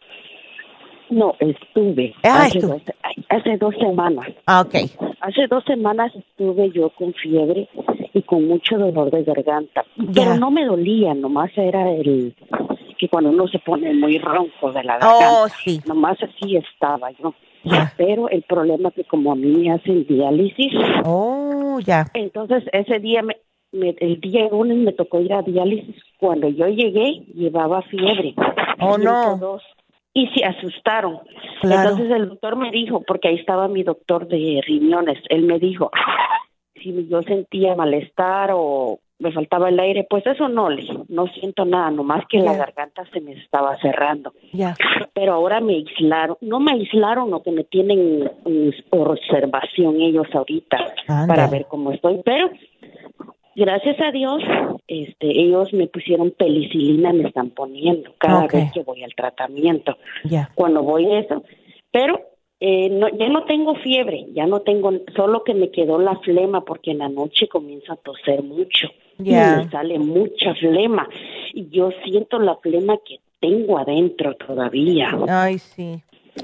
No, estuve. Hace 2 semanas. Ok. Hace 2 semanas estuve yo con fiebre y con mucho dolor de garganta. Pero no me dolía, nomás era que cuando uno se pone muy ronco de la garganta. Sí. Nomás así estaba yo. Pero el problema es que como a mí me hacen diálisis. Entonces ese día, el día lunes me tocó ir a diálisis. Cuando yo llegué, llevaba fiebre. No. Y se asustaron. Claro. Entonces el doctor me dijo, porque ahí estaba mi doctor de riñones, él me dijo, si yo sentía malestar o me faltaba el aire, pues eso no siento nada, nomás que la garganta se me estaba cerrando. Pero ahora me aislaron, no me aislaron, lo que me tienen en observación ellos ahorita para ver cómo estoy, pero gracias a Dios, ellos me pusieron penicilina, me están poniendo cada vez que voy al tratamiento. Cuando voy a eso, pero ya no tengo fiebre, ya no tengo, solo que me quedó la flema porque en la noche comienzo a toser mucho y me sale mucha flema y yo siento la flema que tengo adentro todavía. Ay, sí.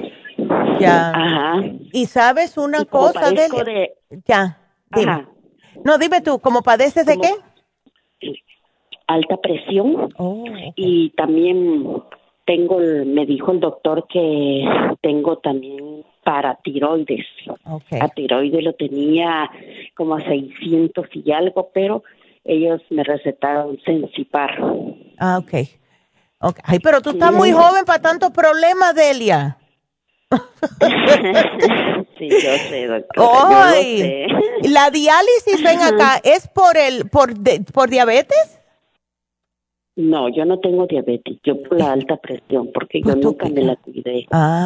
Ajá. Y sabes una cosa, Delia. Dime. No, dime tú, ¿cómo padeces de qué? Alta presión. Y también me dijo el doctor que tengo también paratiroides. La tiroides lo tenía como a 600 y algo, pero ellos me recetaron Sensipar. Ay, pero tú estás muy joven para tantos problemas, Delia. Sí, yo sé, doctora. Yo lo sé. La diálisis, ven acá, ¿es por diabetes? No, yo no tengo diabetes, yo por la alta presión, porque yo nunca me la cuidé.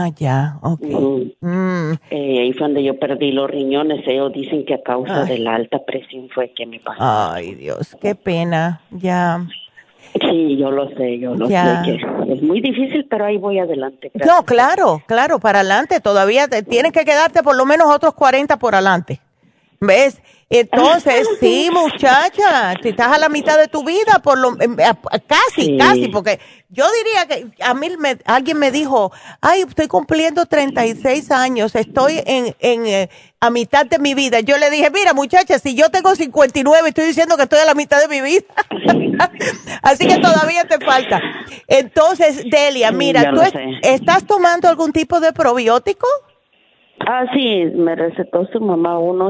Ahí fue donde yo perdí los riñones, ellos dicen que a causa de la alta presión fue que me pasó. Ay, Dios, qué pena, Sí, yo lo sé, que es muy difícil, pero ahí voy adelante. No, claro, para adelante, todavía tienes que quedarte por lo menos otros 40 por adelante. ¿Ves? Entonces, sí, muchacha, si estás a la mitad de tu vida, casi, porque yo diría que alguien me dijo, ay, estoy cumpliendo 36 años, estoy a mitad de mi vida. Yo le dije, mira, muchacha, si yo tengo 59, estoy diciendo que estoy a la mitad de mi vida. Así que todavía te falta. Entonces, Delia, mira, ¿tú estás tomando algún tipo de probiótico? Sí, me recetó su mamá unos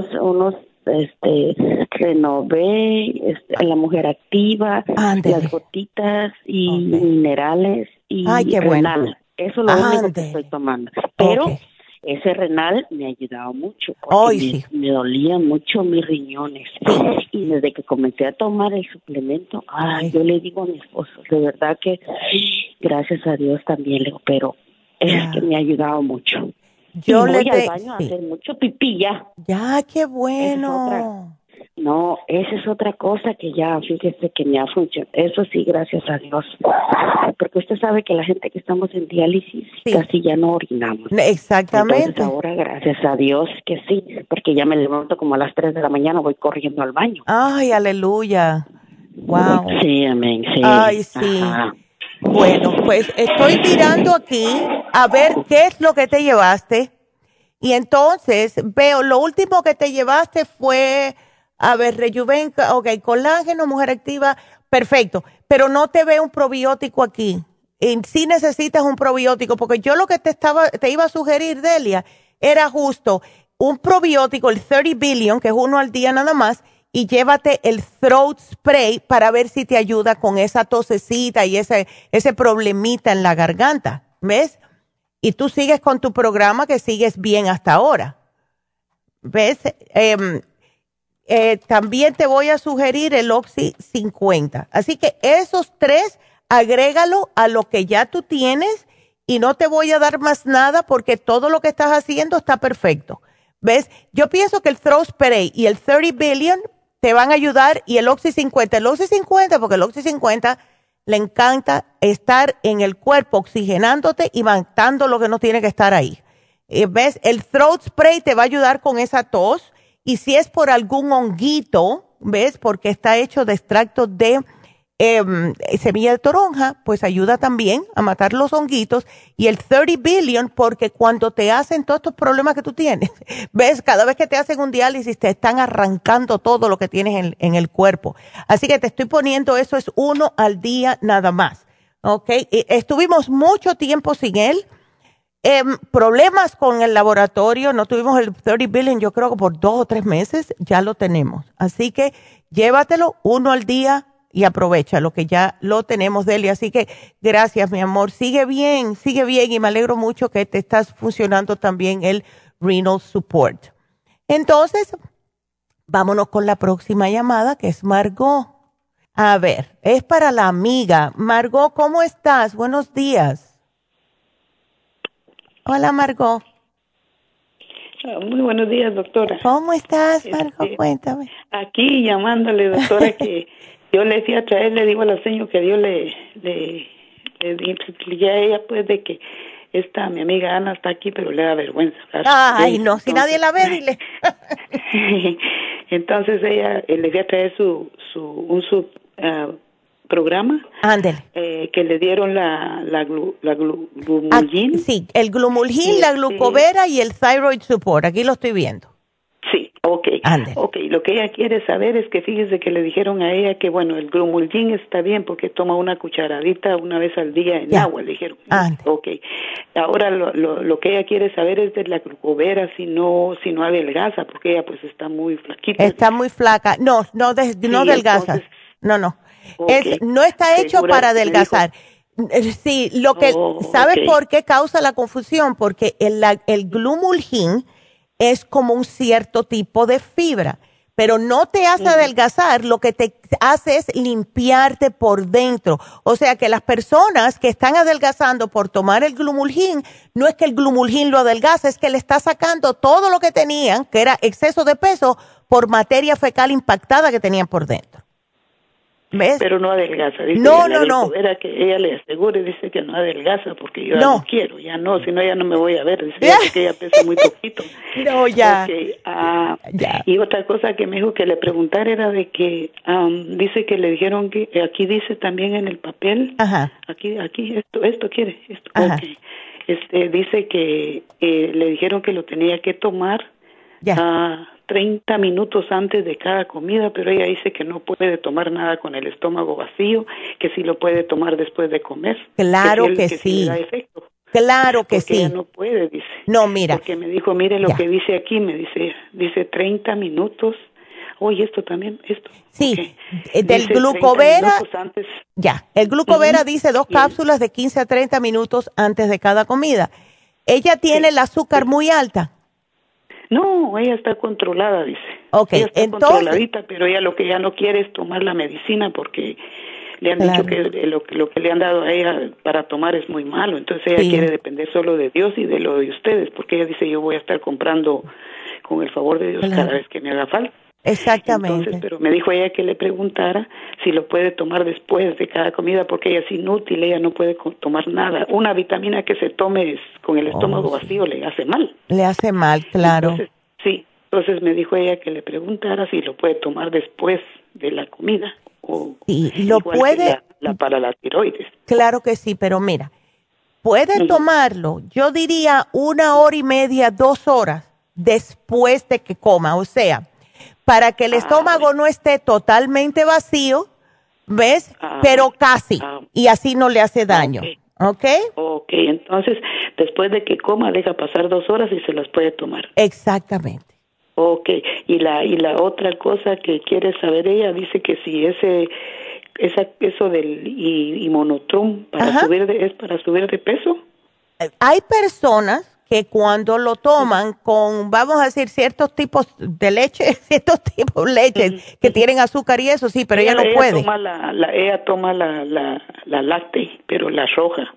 Renové, la mujer activa, las gotitas y minerales y qué renal. Bueno. Eso es lo único que estoy tomando. Pero ese renal me ha ayudado mucho porque me dolían mucho mis riñones. Y desde que comencé a tomar el suplemento, yo le digo a mi esposo, de verdad que gracias a Dios también le digo, pero es que me ha ayudado mucho. Yo voy al baño a hacer mucho pipí ya. Ya, qué bueno. Esa es otra cosa que ya, fíjese que me ha funcionado. Eso sí, gracias a Dios. Porque usted sabe que la gente que estamos en diálisis casi ya no orinamos. Exactamente. Entonces ahora, gracias a Dios que sí, porque ya me levanto como a las 3 de la mañana, voy corriendo al baño. Ay, aleluya. Wow. Sí, amén, sí. Ay, sí. Ajá. Bueno, pues estoy mirando aquí a ver qué es lo que te llevaste. Y entonces veo, lo último que te llevaste fue, Rejuvenca, colágeno, mujer activa, perfecto. Pero no te veo un probiótico aquí. Y sí necesitas un probiótico, porque yo lo que te iba a sugerir, Delia, era justo un probiótico, el 30 Billion, que es uno al día nada más, y llévate el throat spray para ver si te ayuda con esa tosecita y ese problemita en la garganta, ¿ves? Y tú sigues con tu programa que sigues bien hasta ahora, ¿ves? También te voy a sugerir el Oxy 50. Así que esos 3, agrégalo a lo que ya tú tienes y no te voy a dar más nada porque todo lo que estás haciendo está perfecto, ¿ves? Yo pienso que el throat spray y el 30 Billion te van a ayudar y el Oxy 50. El Oxy 50, porque el Oxy 50 le encanta estar en el cuerpo oxigenándote y matando lo que no tiene que estar ahí. ¿Ves? El throat spray te va a ayudar con esa tos y si es por algún honguito, ¿ves? Porque está hecho de extracto de semilla de toronja, pues ayuda también a matar los honguitos. Y el 30 Billion, porque cuando te hacen todos estos problemas que tú tienes, ves, cada vez que te hacen un diálisis te están arrancando todo lo que tienes en el cuerpo. Así que te estoy poniendo eso, es 1 al día nada más, ¿ok? Estuvimos mucho tiempo sin él, problemas con el laboratorio, no tuvimos el 30 Billion, yo creo que por 2 o 3 meses ya lo tenemos. Así que llévatelo 1 al día y aprovecha lo que ya lo tenemos, Delia. Así que gracias, mi amor. Sigue bien y me alegro mucho que te estás funcionando también el Renal Support. Entonces, vámonos con la próxima llamada, que es Margot. A ver, es para la amiga. Margot, ¿cómo estás? Buenos días. Hola, Margot. Muy buenos días, doctora. ¿Cómo estás, Margot? Cuéntame. Aquí llamándole, doctora, que yo le fui a traer, le digo a la señora que Dios le expliqué a ella, pues, de que mi amiga Ana está aquí, pero le da vergüenza. Ay, no, si nadie la ve, dile. Entonces ella le fui a traer su programa. Ándele. Que le dieron la glumulgin. Sí, el glumulgin, la glucovera y el thyroid support. Aquí lo estoy viendo. Sí, okay. Okay, lo que ella quiere saber es que fíjese que le dijeron a ella que, bueno, el glumulgin está bien porque toma una cucharadita una vez al día en agua, le dijeron. Okay. Ahora lo que ella quiere saber es de la glucovera si no adelgaza, porque ella pues está muy flaquita. Está muy flaca. No adelgaza. Entonces, no. No está hecho para adelgazar. Sí, ¿sabes por qué causa la confusión? Porque el glumulgin es como un cierto tipo de fibra, pero no te hace adelgazar, lo que te hace es limpiarte por dentro. O sea que las personas que están adelgazando por tomar el glumulgin, no es que el glumulgin lo adelgaza, es que le está sacando todo lo que tenían, que era exceso de peso, por materia fecal impactada que tenían por dentro. ¿Ves? Pero no adelgaza. Dice no. Era que ella le asegure, dice que no adelgaza porque yo no quiero, ya no, si no ya no me voy a ver, dice que ella pesa muy poquito. No, ya. Okay, y otra cosa que me dijo que le preguntara era de que dice que le dijeron que aquí dice también en el papel, aquí esto quiere, esto. Okay. Dice que le dijeron que lo tenía que tomar 30 minutos antes de cada comida, pero ella dice que no puede tomar nada con el estómago vacío, que sí lo puede tomar después de comer. Claro que sí. Sí le da efecto. Claro que porque sí. Ella no puede, dice. No, mira. Porque me dijo, mire lo que dice aquí, me dice 30 minutos. Oye, esto también, esto. Sí, okay. Del glucovera. El glucovera dice 2 cápsulas de 15 a 30 minutos antes de cada comida. ¿Ella tiene el azúcar muy alta? No, ella está controlada, dice. Okay, ella está controladita, pero ella lo que ya no quiere es tomar la medicina porque le han dicho que lo que le han dado a ella para tomar es muy malo. Entonces ella quiere depender solo de Dios y de lo de ustedes, porque ella dice, yo voy a estar comprando con el favor de Dios cada vez que me haga falta. Exactamente. Entonces, pero me dijo ella que le preguntara si lo puede tomar después de cada comida, porque ella es inútil, ella no puede tomar nada. Una vitamina que se tome con el estómago vacío le hace mal. Le hace mal, claro. Entonces me dijo ella que le preguntara si lo puede tomar después de la comida. Sí, lo puede. Para la tiroides. Claro que sí, pero mira, puede tomarlo, yo diría 1 hora y media, 2 horas después de que coma, o sea, para que el estómago no esté totalmente vacío, ¿ves? Pero casi, y así no le hace daño, ¿ok? Ok, entonces, después de que coma, deja pasar 2 horas y se las puede tomar. Exactamente. Ok, y la otra cosa que quiere saber ella, dice que si eso del Inmunotrum es para subir de peso. Hay personas que cuando lo toman con, vamos a decir, ciertos tipos de leche, que tienen azúcar y eso, sí, pero ella no puede. Ella toma la láctea, pero la roja.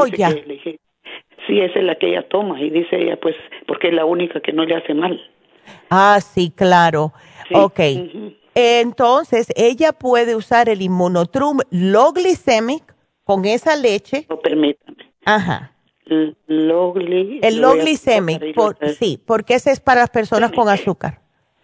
Sí, esa es la que ella toma, y dice ella, pues, porque es la única que no le hace mal. Sí, claro. Sí. Ok. Entonces, ella puede usar el Immunotrum Low Glycemic con esa leche. No, permítame. El Low Glycemic, porque ese es para las personas con azúcar.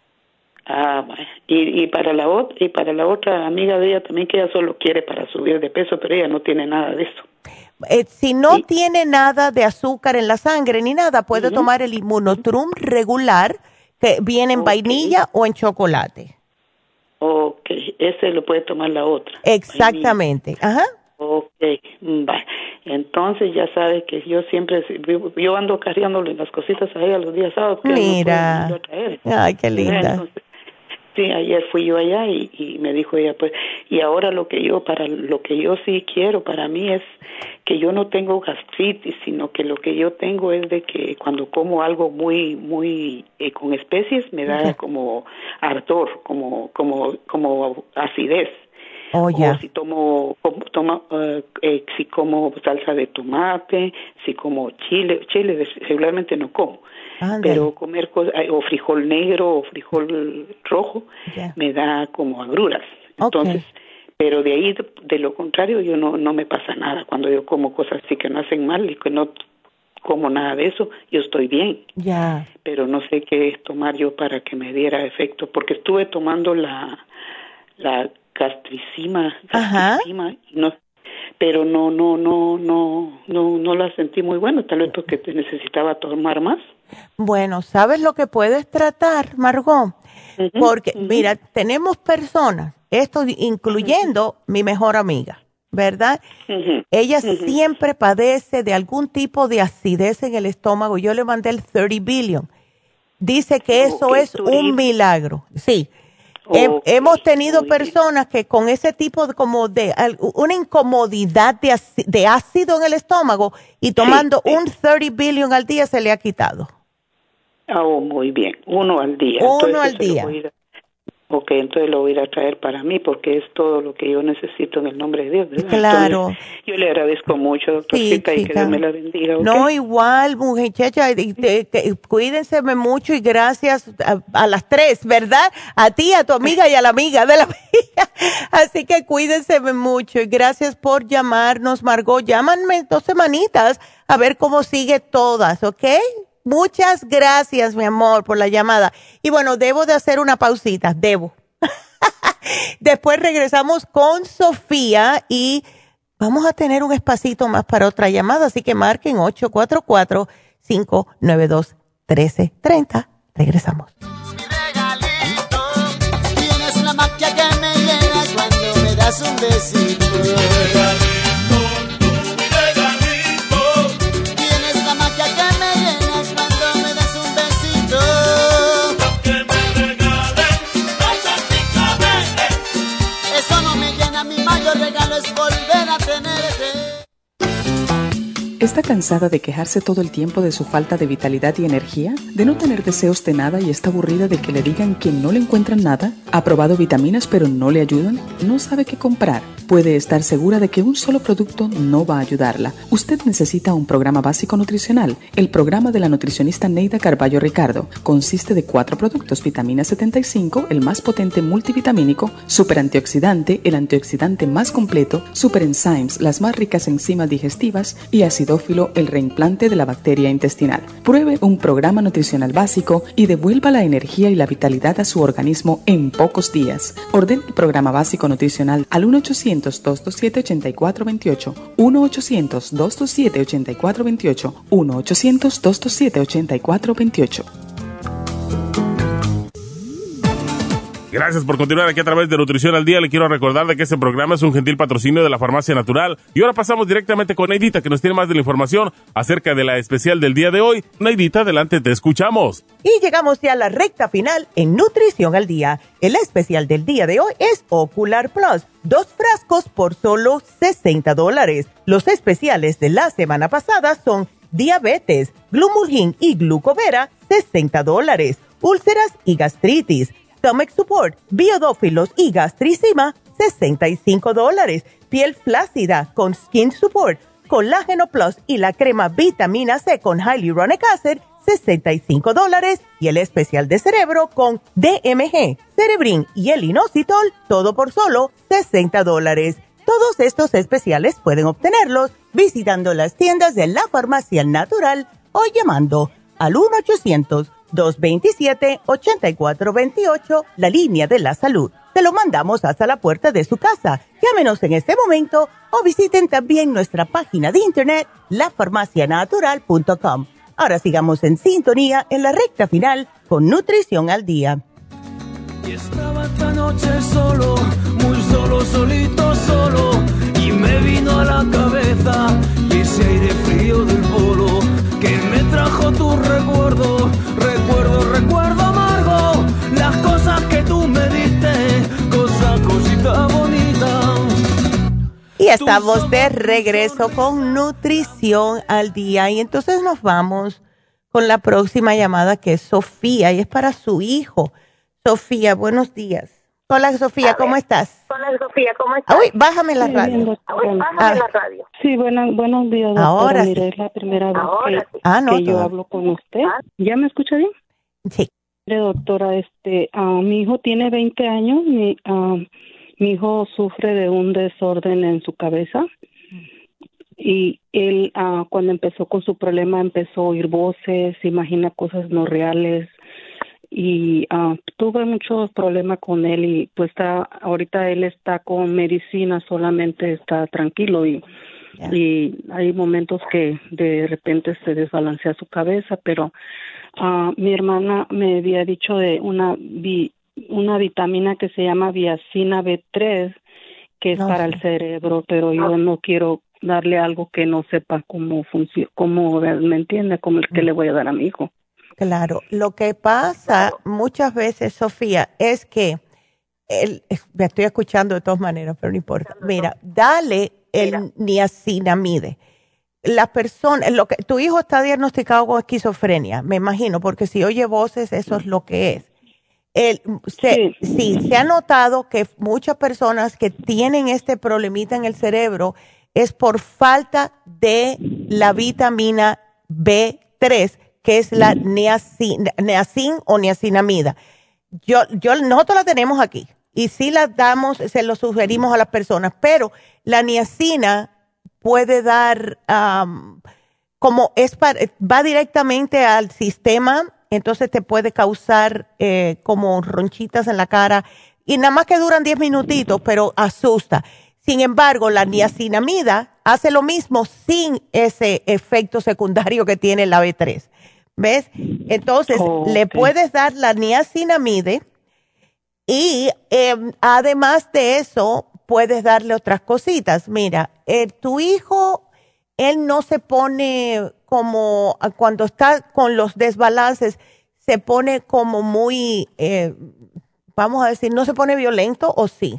Y para la otra amiga de ella también, que ella solo quiere para subir de peso, pero ella no tiene nada de eso. Si no tiene nada de azúcar en la sangre ni nada, puede tomar el Immunotrum regular, que viene en vainilla o en chocolate. Ok, ese lo puede tomar la otra. Exactamente, Ok, entonces ya sabe que yo ando cargándole las cositas a ella los días sábados. Mira, no traer. Ay, qué linda. Entonces, sí, ayer fui yo allá y me dijo ella, pues, y ahora lo que yo sí quiero para mí es que yo no tengo gastritis, sino que lo que yo tengo es de que cuando como algo muy con especies me da como ardor, como acidez. O si si como salsa de tomate, si como chile regularmente no como. Pero comer cosas, o frijol negro o frijol rojo, me da como agruras. Entonces, pero de ahí, de lo contrario, yo no me pasa nada. Cuando yo como cosas así que no hacen mal y que no como nada de eso, yo estoy bien. Pero no sé qué tomar yo para que me diera efecto, porque estuve tomando la gastricima, pero no la sentí muy buena, tal vez porque necesitaba tomar más. Bueno, ¿sabes lo que puedes tratar, Margot? Porque, mira, tenemos personas, esto incluyendo mi mejor amiga, ¿verdad? Ella siempre padece de algún tipo de acidez en el estómago. Yo le mandé el 30 billion. Dice que eso es un milagro. Sí. Hemos tenido personas que con ese tipo de una incomodidad de ácido en el estómago y tomando un 30 billion al día se le ha quitado. Muy bien, 1 al día. Uno al día. Ok, entonces lo voy a ir a traer para mí porque es todo lo que yo necesito en el nombre de Dios, ¿verdad? Claro. Entonces, yo le agradezco mucho, doctorcita, y que Dios me la bendiga. ¿Okay? No, igual, muchacha, cuídense mucho y gracias a las tres, ¿verdad? A ti, a tu amiga y a la amiga de la amiga. Así que cuídense mucho y gracias por llamarnos, Margot. Llámanme 2 semanitas a ver cómo sigue todas, ¿ok? Muchas gracias, mi amor, por la llamada. Y bueno, debo de hacer una pausita, debo. Después regresamos con Sofía y vamos a tener un espacito más para otra llamada, así que marquen 844-592-1330. Regresamos. Tienes la magia que me llena cuando me das un besito. ¿Está cansada de quejarse todo el tiempo de su falta de vitalidad y energía? ¿De no tener deseos de nada y está aburrida de que le digan que no le encuentran nada? ¿Ha probado vitaminas pero no le ayudan? ¿No sabe qué comprar? Puede estar segura de que un solo producto no va a ayudarla. Usted necesita un programa básico nutricional. El programa de la nutricionista Neida Carballo Ricardo consiste de 4 productos: vitamina 75, el más potente multivitamínico, super antioxidante, el antioxidante más completo, super enzymes, las más ricas enzimas digestivas, y acidófilo, el reimplante de la bacteria intestinal. Pruebe un programa nutricional básico y devuelva la energía y la vitalidad a su organismo en pocos días. Ordene el programa básico nutricional al 1-800-227-8428, 1-800-227-8428, 1-800-227-8428. Gracias por continuar aquí a través de Nutrición al Día. Le quiero recordar de que este programa es un gentil patrocinio de la Farmacia Natural. Y ahora pasamos directamente con Neidita, que nos tiene más de la información acerca de la especial del día de hoy. Neidita, adelante, te escuchamos. Y llegamos ya a la recta final en Nutrición al Día. El especial del día de hoy es Ocular Plus. 2 frascos por solo $60. Los especiales de la semana pasada son diabetes, Glumulgin y Glucovera, $60. Úlceras y gastritis, Stomach Support, Biodófilos y Gastricima, $65. Piel flácida con Skin Support, Colágeno Plus y la crema Vitamina C con Hyaluronic Acid, $65. Y el especial de cerebro con DMG, Cerebrin y el Inositol, todo por solo $60. Todos estos especiales pueden obtenerlos visitando las tiendas de la Farmacia Natural o llamando al 1-800-227-8428, la línea de la salud. Te lo mandamos hasta la puerta de su casa. Llámenos en este momento o visiten también nuestra página de internet, lafarmacianatural.com. Ahora sigamos en sintonía en la recta final con Nutrición al Día. Y estaba esta noche solo, muy solo, solito, solo, y me vino a la cabeza ese aire frío del polo que me trajo tu recuerdo, recuerdo amargo, las cosas que tú me diste, cosita bonita. Y estamos de regreso con Nutrición al Día. Y entonces nos vamos con la próxima llamada, que es Sofía, y es para su hijo. Sofía, buenos días. Hola, Sofía, ¿cómo estás? Hola, Sofía, ¿cómo estás? Uy, bájame la radio. Bájame la radio. Sí, buenos días, doctora. Ahora Mire, sí. Es la primera vez no, que yo hablo con usted. ¿Ya me escucha bien? Sí. Mire, doctora, mi hijo tiene 20 años. Mi hijo sufre de un desorden en su cabeza. Y él, cuando empezó con su problema, empezó a oír voces, imagina cosas no reales. Y tuve muchos problemas con él y pues ahorita él está con medicina, solamente está tranquilo y hay momentos que de repente se desbalancea su cabeza, pero mi hermana me había dicho de una vitamina que se llama Viacina B3, que es para el cerebro, pero yo no quiero darle algo que no sepa cómo funciona, cómo me entiende, como el que le voy a dar a mi hijo. Claro, lo que pasa muchas veces, Sofía, es que me estoy escuchando de todas maneras, pero no importa. Mira, dale el niacinamide. La persona, tu hijo está diagnosticado con esquizofrenia, me imagino, porque si oye voces, eso es lo que es. Se ha notado que muchas personas que tienen este problemita en el cerebro es por falta de la vitamina B3, que es la niacin o niacinamida. Nosotros la tenemos aquí y sí la damos, se lo sugerimos a las personas, pero la niacina puede dar, va directamente al sistema, entonces te puede causar como ronchitas en la cara y nada más que duran 10 minutitos, pero asusta. Sin embargo, la niacinamida hace lo mismo sin ese efecto secundario que tiene la B3. ¿Ves? Entonces, le puedes dar la niacinamide y además de eso, puedes darle otras cositas. Mira, tu hijo, él no se pone como, cuando está con los desbalances, se pone como muy, vamos a decir, ¿no se pone violento o sí?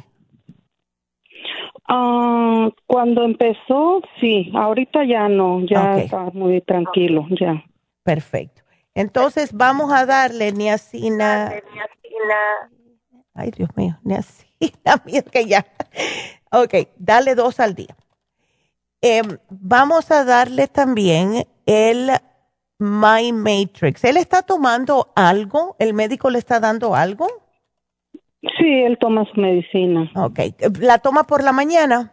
Cuando empezó, sí. Ahorita ya no, ya está muy tranquilo, ya. Perfecto. Entonces vamos a darle niacina. Ay, Dios mío, niacina, mira que ya. Ok, dale 2 al día. Vamos a darle también el My Matrix. ¿Él está tomando algo? ¿El médico le está dando algo? Sí, él toma su medicina. Ok, ¿la toma por la mañana?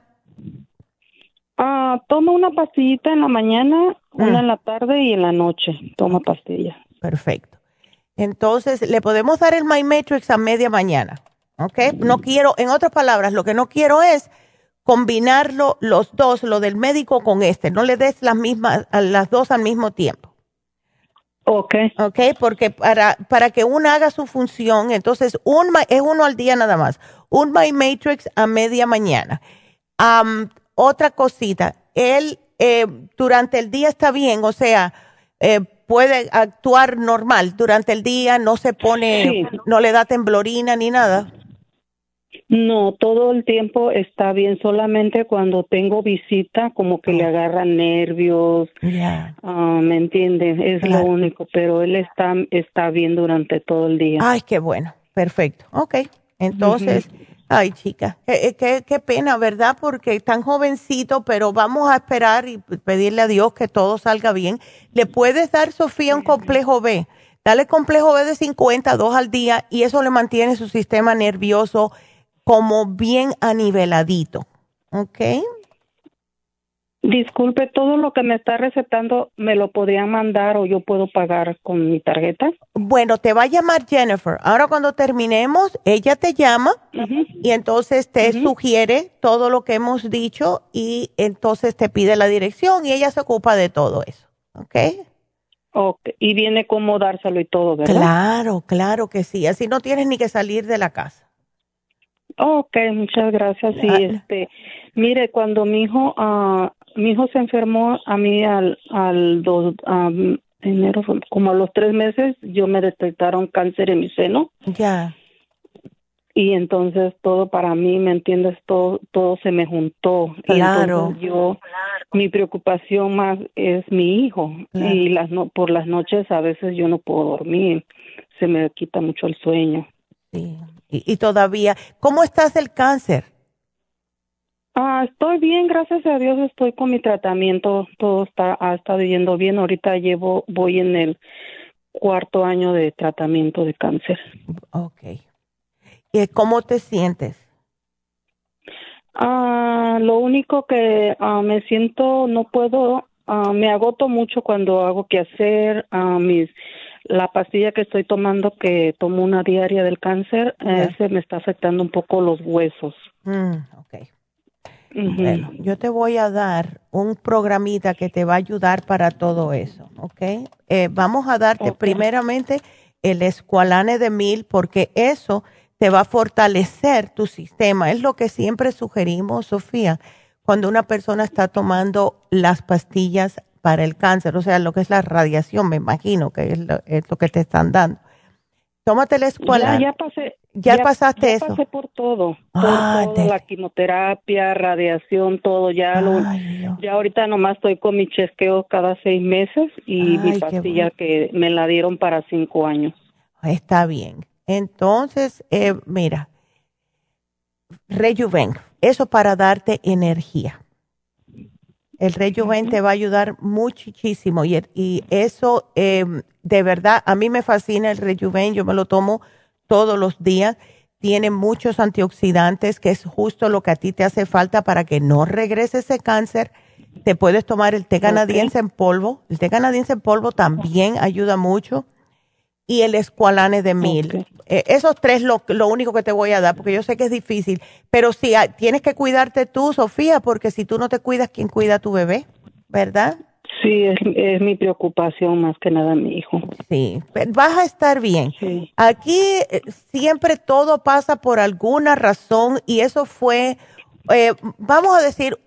Toma una pastillita en la mañana, una en la tarde y en la noche toma pastillas. Perfecto. Entonces, le podemos dar el My Matrix a media mañana, ¿ok? No quiero, en otras palabras, lo que no quiero es combinarlo los dos, lo del médico con no le des las dos al mismo tiempo. Ok, porque para que uno haga su función, entonces es uno al día nada más. Un My Matrix a media mañana. Otra cosita, él durante el día está bien, o sea, puede actuar normal durante el día, no se pone, no le da temblorina ni nada. No, todo el tiempo está bien, solamente cuando tengo visita como que le agarran nervios, ¿me entiendes? Es lo único, pero él está bien durante todo el día. Ay, qué bueno, perfecto, ok. Entonces, ay chica, qué pena, ¿verdad? Porque tan jovencito, pero vamos a esperar y pedirle a Dios que todo salga bien. ¿Le puedes dar, Sofía, un complejo B? Dale complejo B de 50, 2 al día, y eso le mantiene su sistema nervioso como bien aniveladito, ¿ok? Disculpe, ¿todo lo que me está recetando me lo podrían mandar o yo puedo pagar con mi tarjeta? Bueno, te va a llamar Jennifer. Ahora cuando terminemos, ella te llama y entonces te sugiere todo lo que hemos dicho y entonces te pide la dirección y ella se ocupa de todo eso, ¿ok? Ok, y viene cómo dárselo y todo, ¿verdad? Claro, claro que sí. Así no tienes ni que salir de la casa. Ok, muchas gracias. Sí, mire, cuando mi hijo se enfermó, a mí enero, como a los 3 meses, yo me detectaron cáncer en mi seno. Ya. Y entonces todo para mí, ¿me entiendes? Todo se me juntó. Claro. Y entonces mi preocupación más es mi hijo. Claro. Y por las noches a veces yo no puedo dormir. Se me quita mucho el sueño. Sí. Y todavía, ¿cómo estás del cáncer? Estoy bien, gracias a Dios, estoy con mi tratamiento, todo ha estado yendo bien. Ahorita voy en el 4º año de tratamiento de cáncer. Okay. ¿Y cómo te sientes? Lo único que me siento, no puedo, me agoto mucho cuando hago que hacer, la pastilla que estoy tomando, que tomo una diaria del cáncer, se me está afectando un poco los huesos. Okay. Bueno, yo te voy a dar un programita que te va a ayudar para todo eso, ¿ok? Vamos a darte primeramente el Esqualane de 1000 porque eso te va a fortalecer tu sistema. Es lo que siempre sugerimos, Sofía, cuando una persona está tomando las pastillas para el cáncer, o sea, lo que es la radiación, me imagino que es lo que te están dando. Tómate el Esqualane. Ya pasaste eso. Ya pasé por todo. La quimioterapia, radiación, todo. Ya ahorita nomás estoy con mi chequeo cada 6 meses y mi pastilla que me la dieron para 5 años. Está bien. Entonces, mira, Rejuven, eso para darte energía. El Rejuven te va a ayudar muchísimo y eso, de verdad, a mí me fascina el Rejuven, yo me lo tomo todos los días. Tiene muchos antioxidantes, que es justo lo que a ti te hace falta para que no regrese ese cáncer. Te puedes tomar el té canadiense en polvo. El té canadiense en polvo también ayuda mucho. Y el Esqualane de 1000. Esos tres lo único que te voy a dar, porque yo sé que es difícil. Pero sí, tienes que cuidarte tú, Sofía, porque si tú no te cuidas, ¿quién cuida a tu bebé? ¿Verdad? Sí, es mi preocupación más que nada mi hijo. Sí, vas a estar bien. Sí. Aquí siempre todo pasa por alguna razón y eso fue, vamos a decir,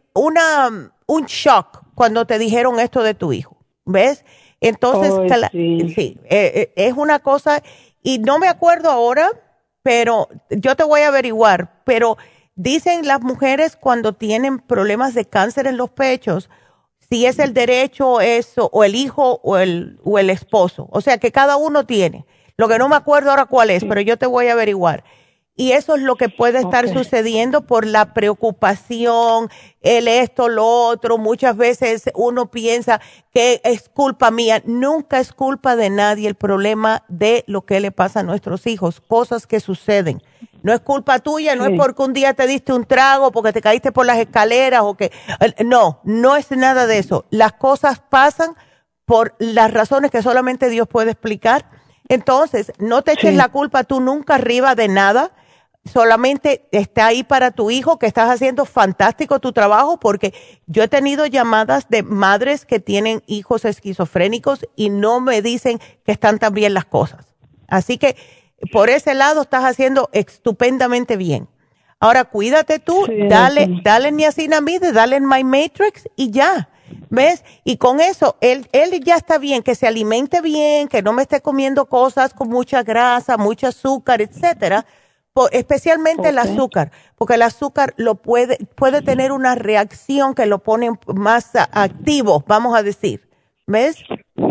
un shock cuando te dijeron esto de tu hijo, ¿ves? Entonces, sí, es una cosa, y no me acuerdo ahora, pero yo te voy a averiguar, pero dicen las mujeres cuando tienen problemas de cáncer en los pechos, si es el derecho eso, o el hijo o el esposo. O sea que cada uno tiene. Lo que no me acuerdo ahora cuál es, pero yo te voy a averiguar. Y eso es lo que puede estar sucediendo por la preocupación, esto, lo otro. Muchas veces uno piensa que es culpa mía. Nunca es culpa de nadie el problema de lo que le pasa a nuestros hijos, cosas que suceden. No es culpa tuya, no es porque un día te diste un trago, porque te caíste por las escaleras o que... No es nada de eso. Las cosas pasan por las razones que solamente Dios puede explicar. Entonces, no te eches la culpa tú nunca arriba de nada. Solamente está ahí para tu hijo, que estás haciendo fantástico tu trabajo, porque yo he tenido llamadas de madres que tienen hijos esquizofrénicos y no me dicen que están tan bien las cosas. Así que por ese lado estás haciendo estupendamente bien. Ahora cuídate tú, dale niacinamide, dale My Matrix y ya, ¿ves? Y con eso, él ya está bien, que se alimente bien, que no me esté comiendo cosas con mucha grasa, mucho azúcar, etcétera. Especialmente el azúcar, porque el azúcar puede tener una reacción que lo pone más activo, vamos a decir. ¿Ves?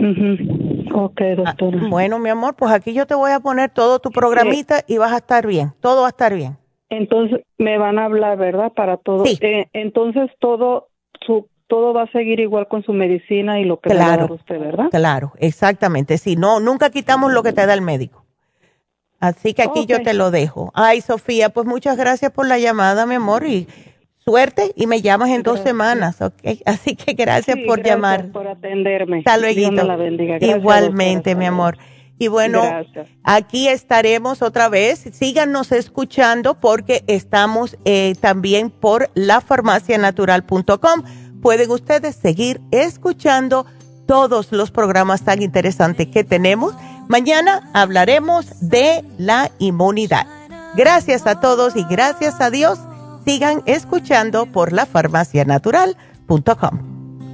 Ok, doctora. Bueno, mi amor, pues aquí yo te voy a poner todo tu programita y vas a estar bien. Todo va a estar bien. Entonces, me van a hablar, ¿verdad? Para todo. Sí. Entonces, todo va a seguir igual con su medicina y lo que le va a dar usted, ¿verdad? Claro, exactamente. Sí, no, nunca quitamos lo que te da el médico. Así que aquí yo te lo dejo. Ay, Sofía, pues muchas gracias por la llamada, mi amor, y suerte, y me llamas en 2 semanas, ¿ok? Así que gracias por llamar. Gracias por atenderme. Hasta luego. Dios me la bendiga. Gracias, igualmente, mi amor. Y bueno, aquí estaremos otra vez. Síganos escuchando porque estamos también por lafarmacianatural.com. Pueden ustedes seguir escuchando todos los programas tan interesantes que tenemos. Mañana hablaremos de la inmunidad. Gracias a todos y gracias a Dios. Sigan escuchando por lafarmacianatural.com.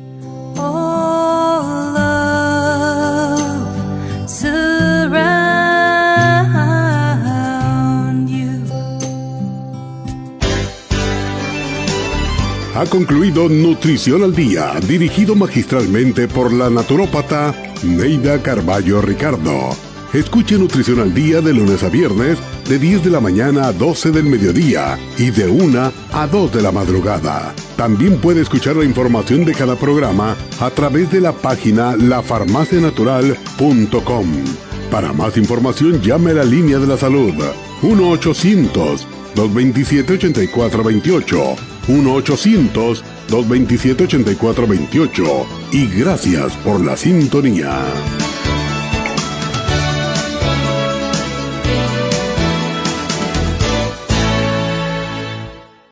All love surround you. Ha concluido Nutrición al Día, dirigido magistralmente por la naturópata Neida Carballo Ricardo. Escuche Nutrición al Día de lunes a viernes de 10 de la mañana a 12 del mediodía y de 1 a 2 de la madrugada. También puede escuchar la información de cada programa a través de la página lafarmacianatural.com. Para más información llame a la línea de la salud 1-800-227-8428. 1-800-227-8428. Y gracias por la sintonía.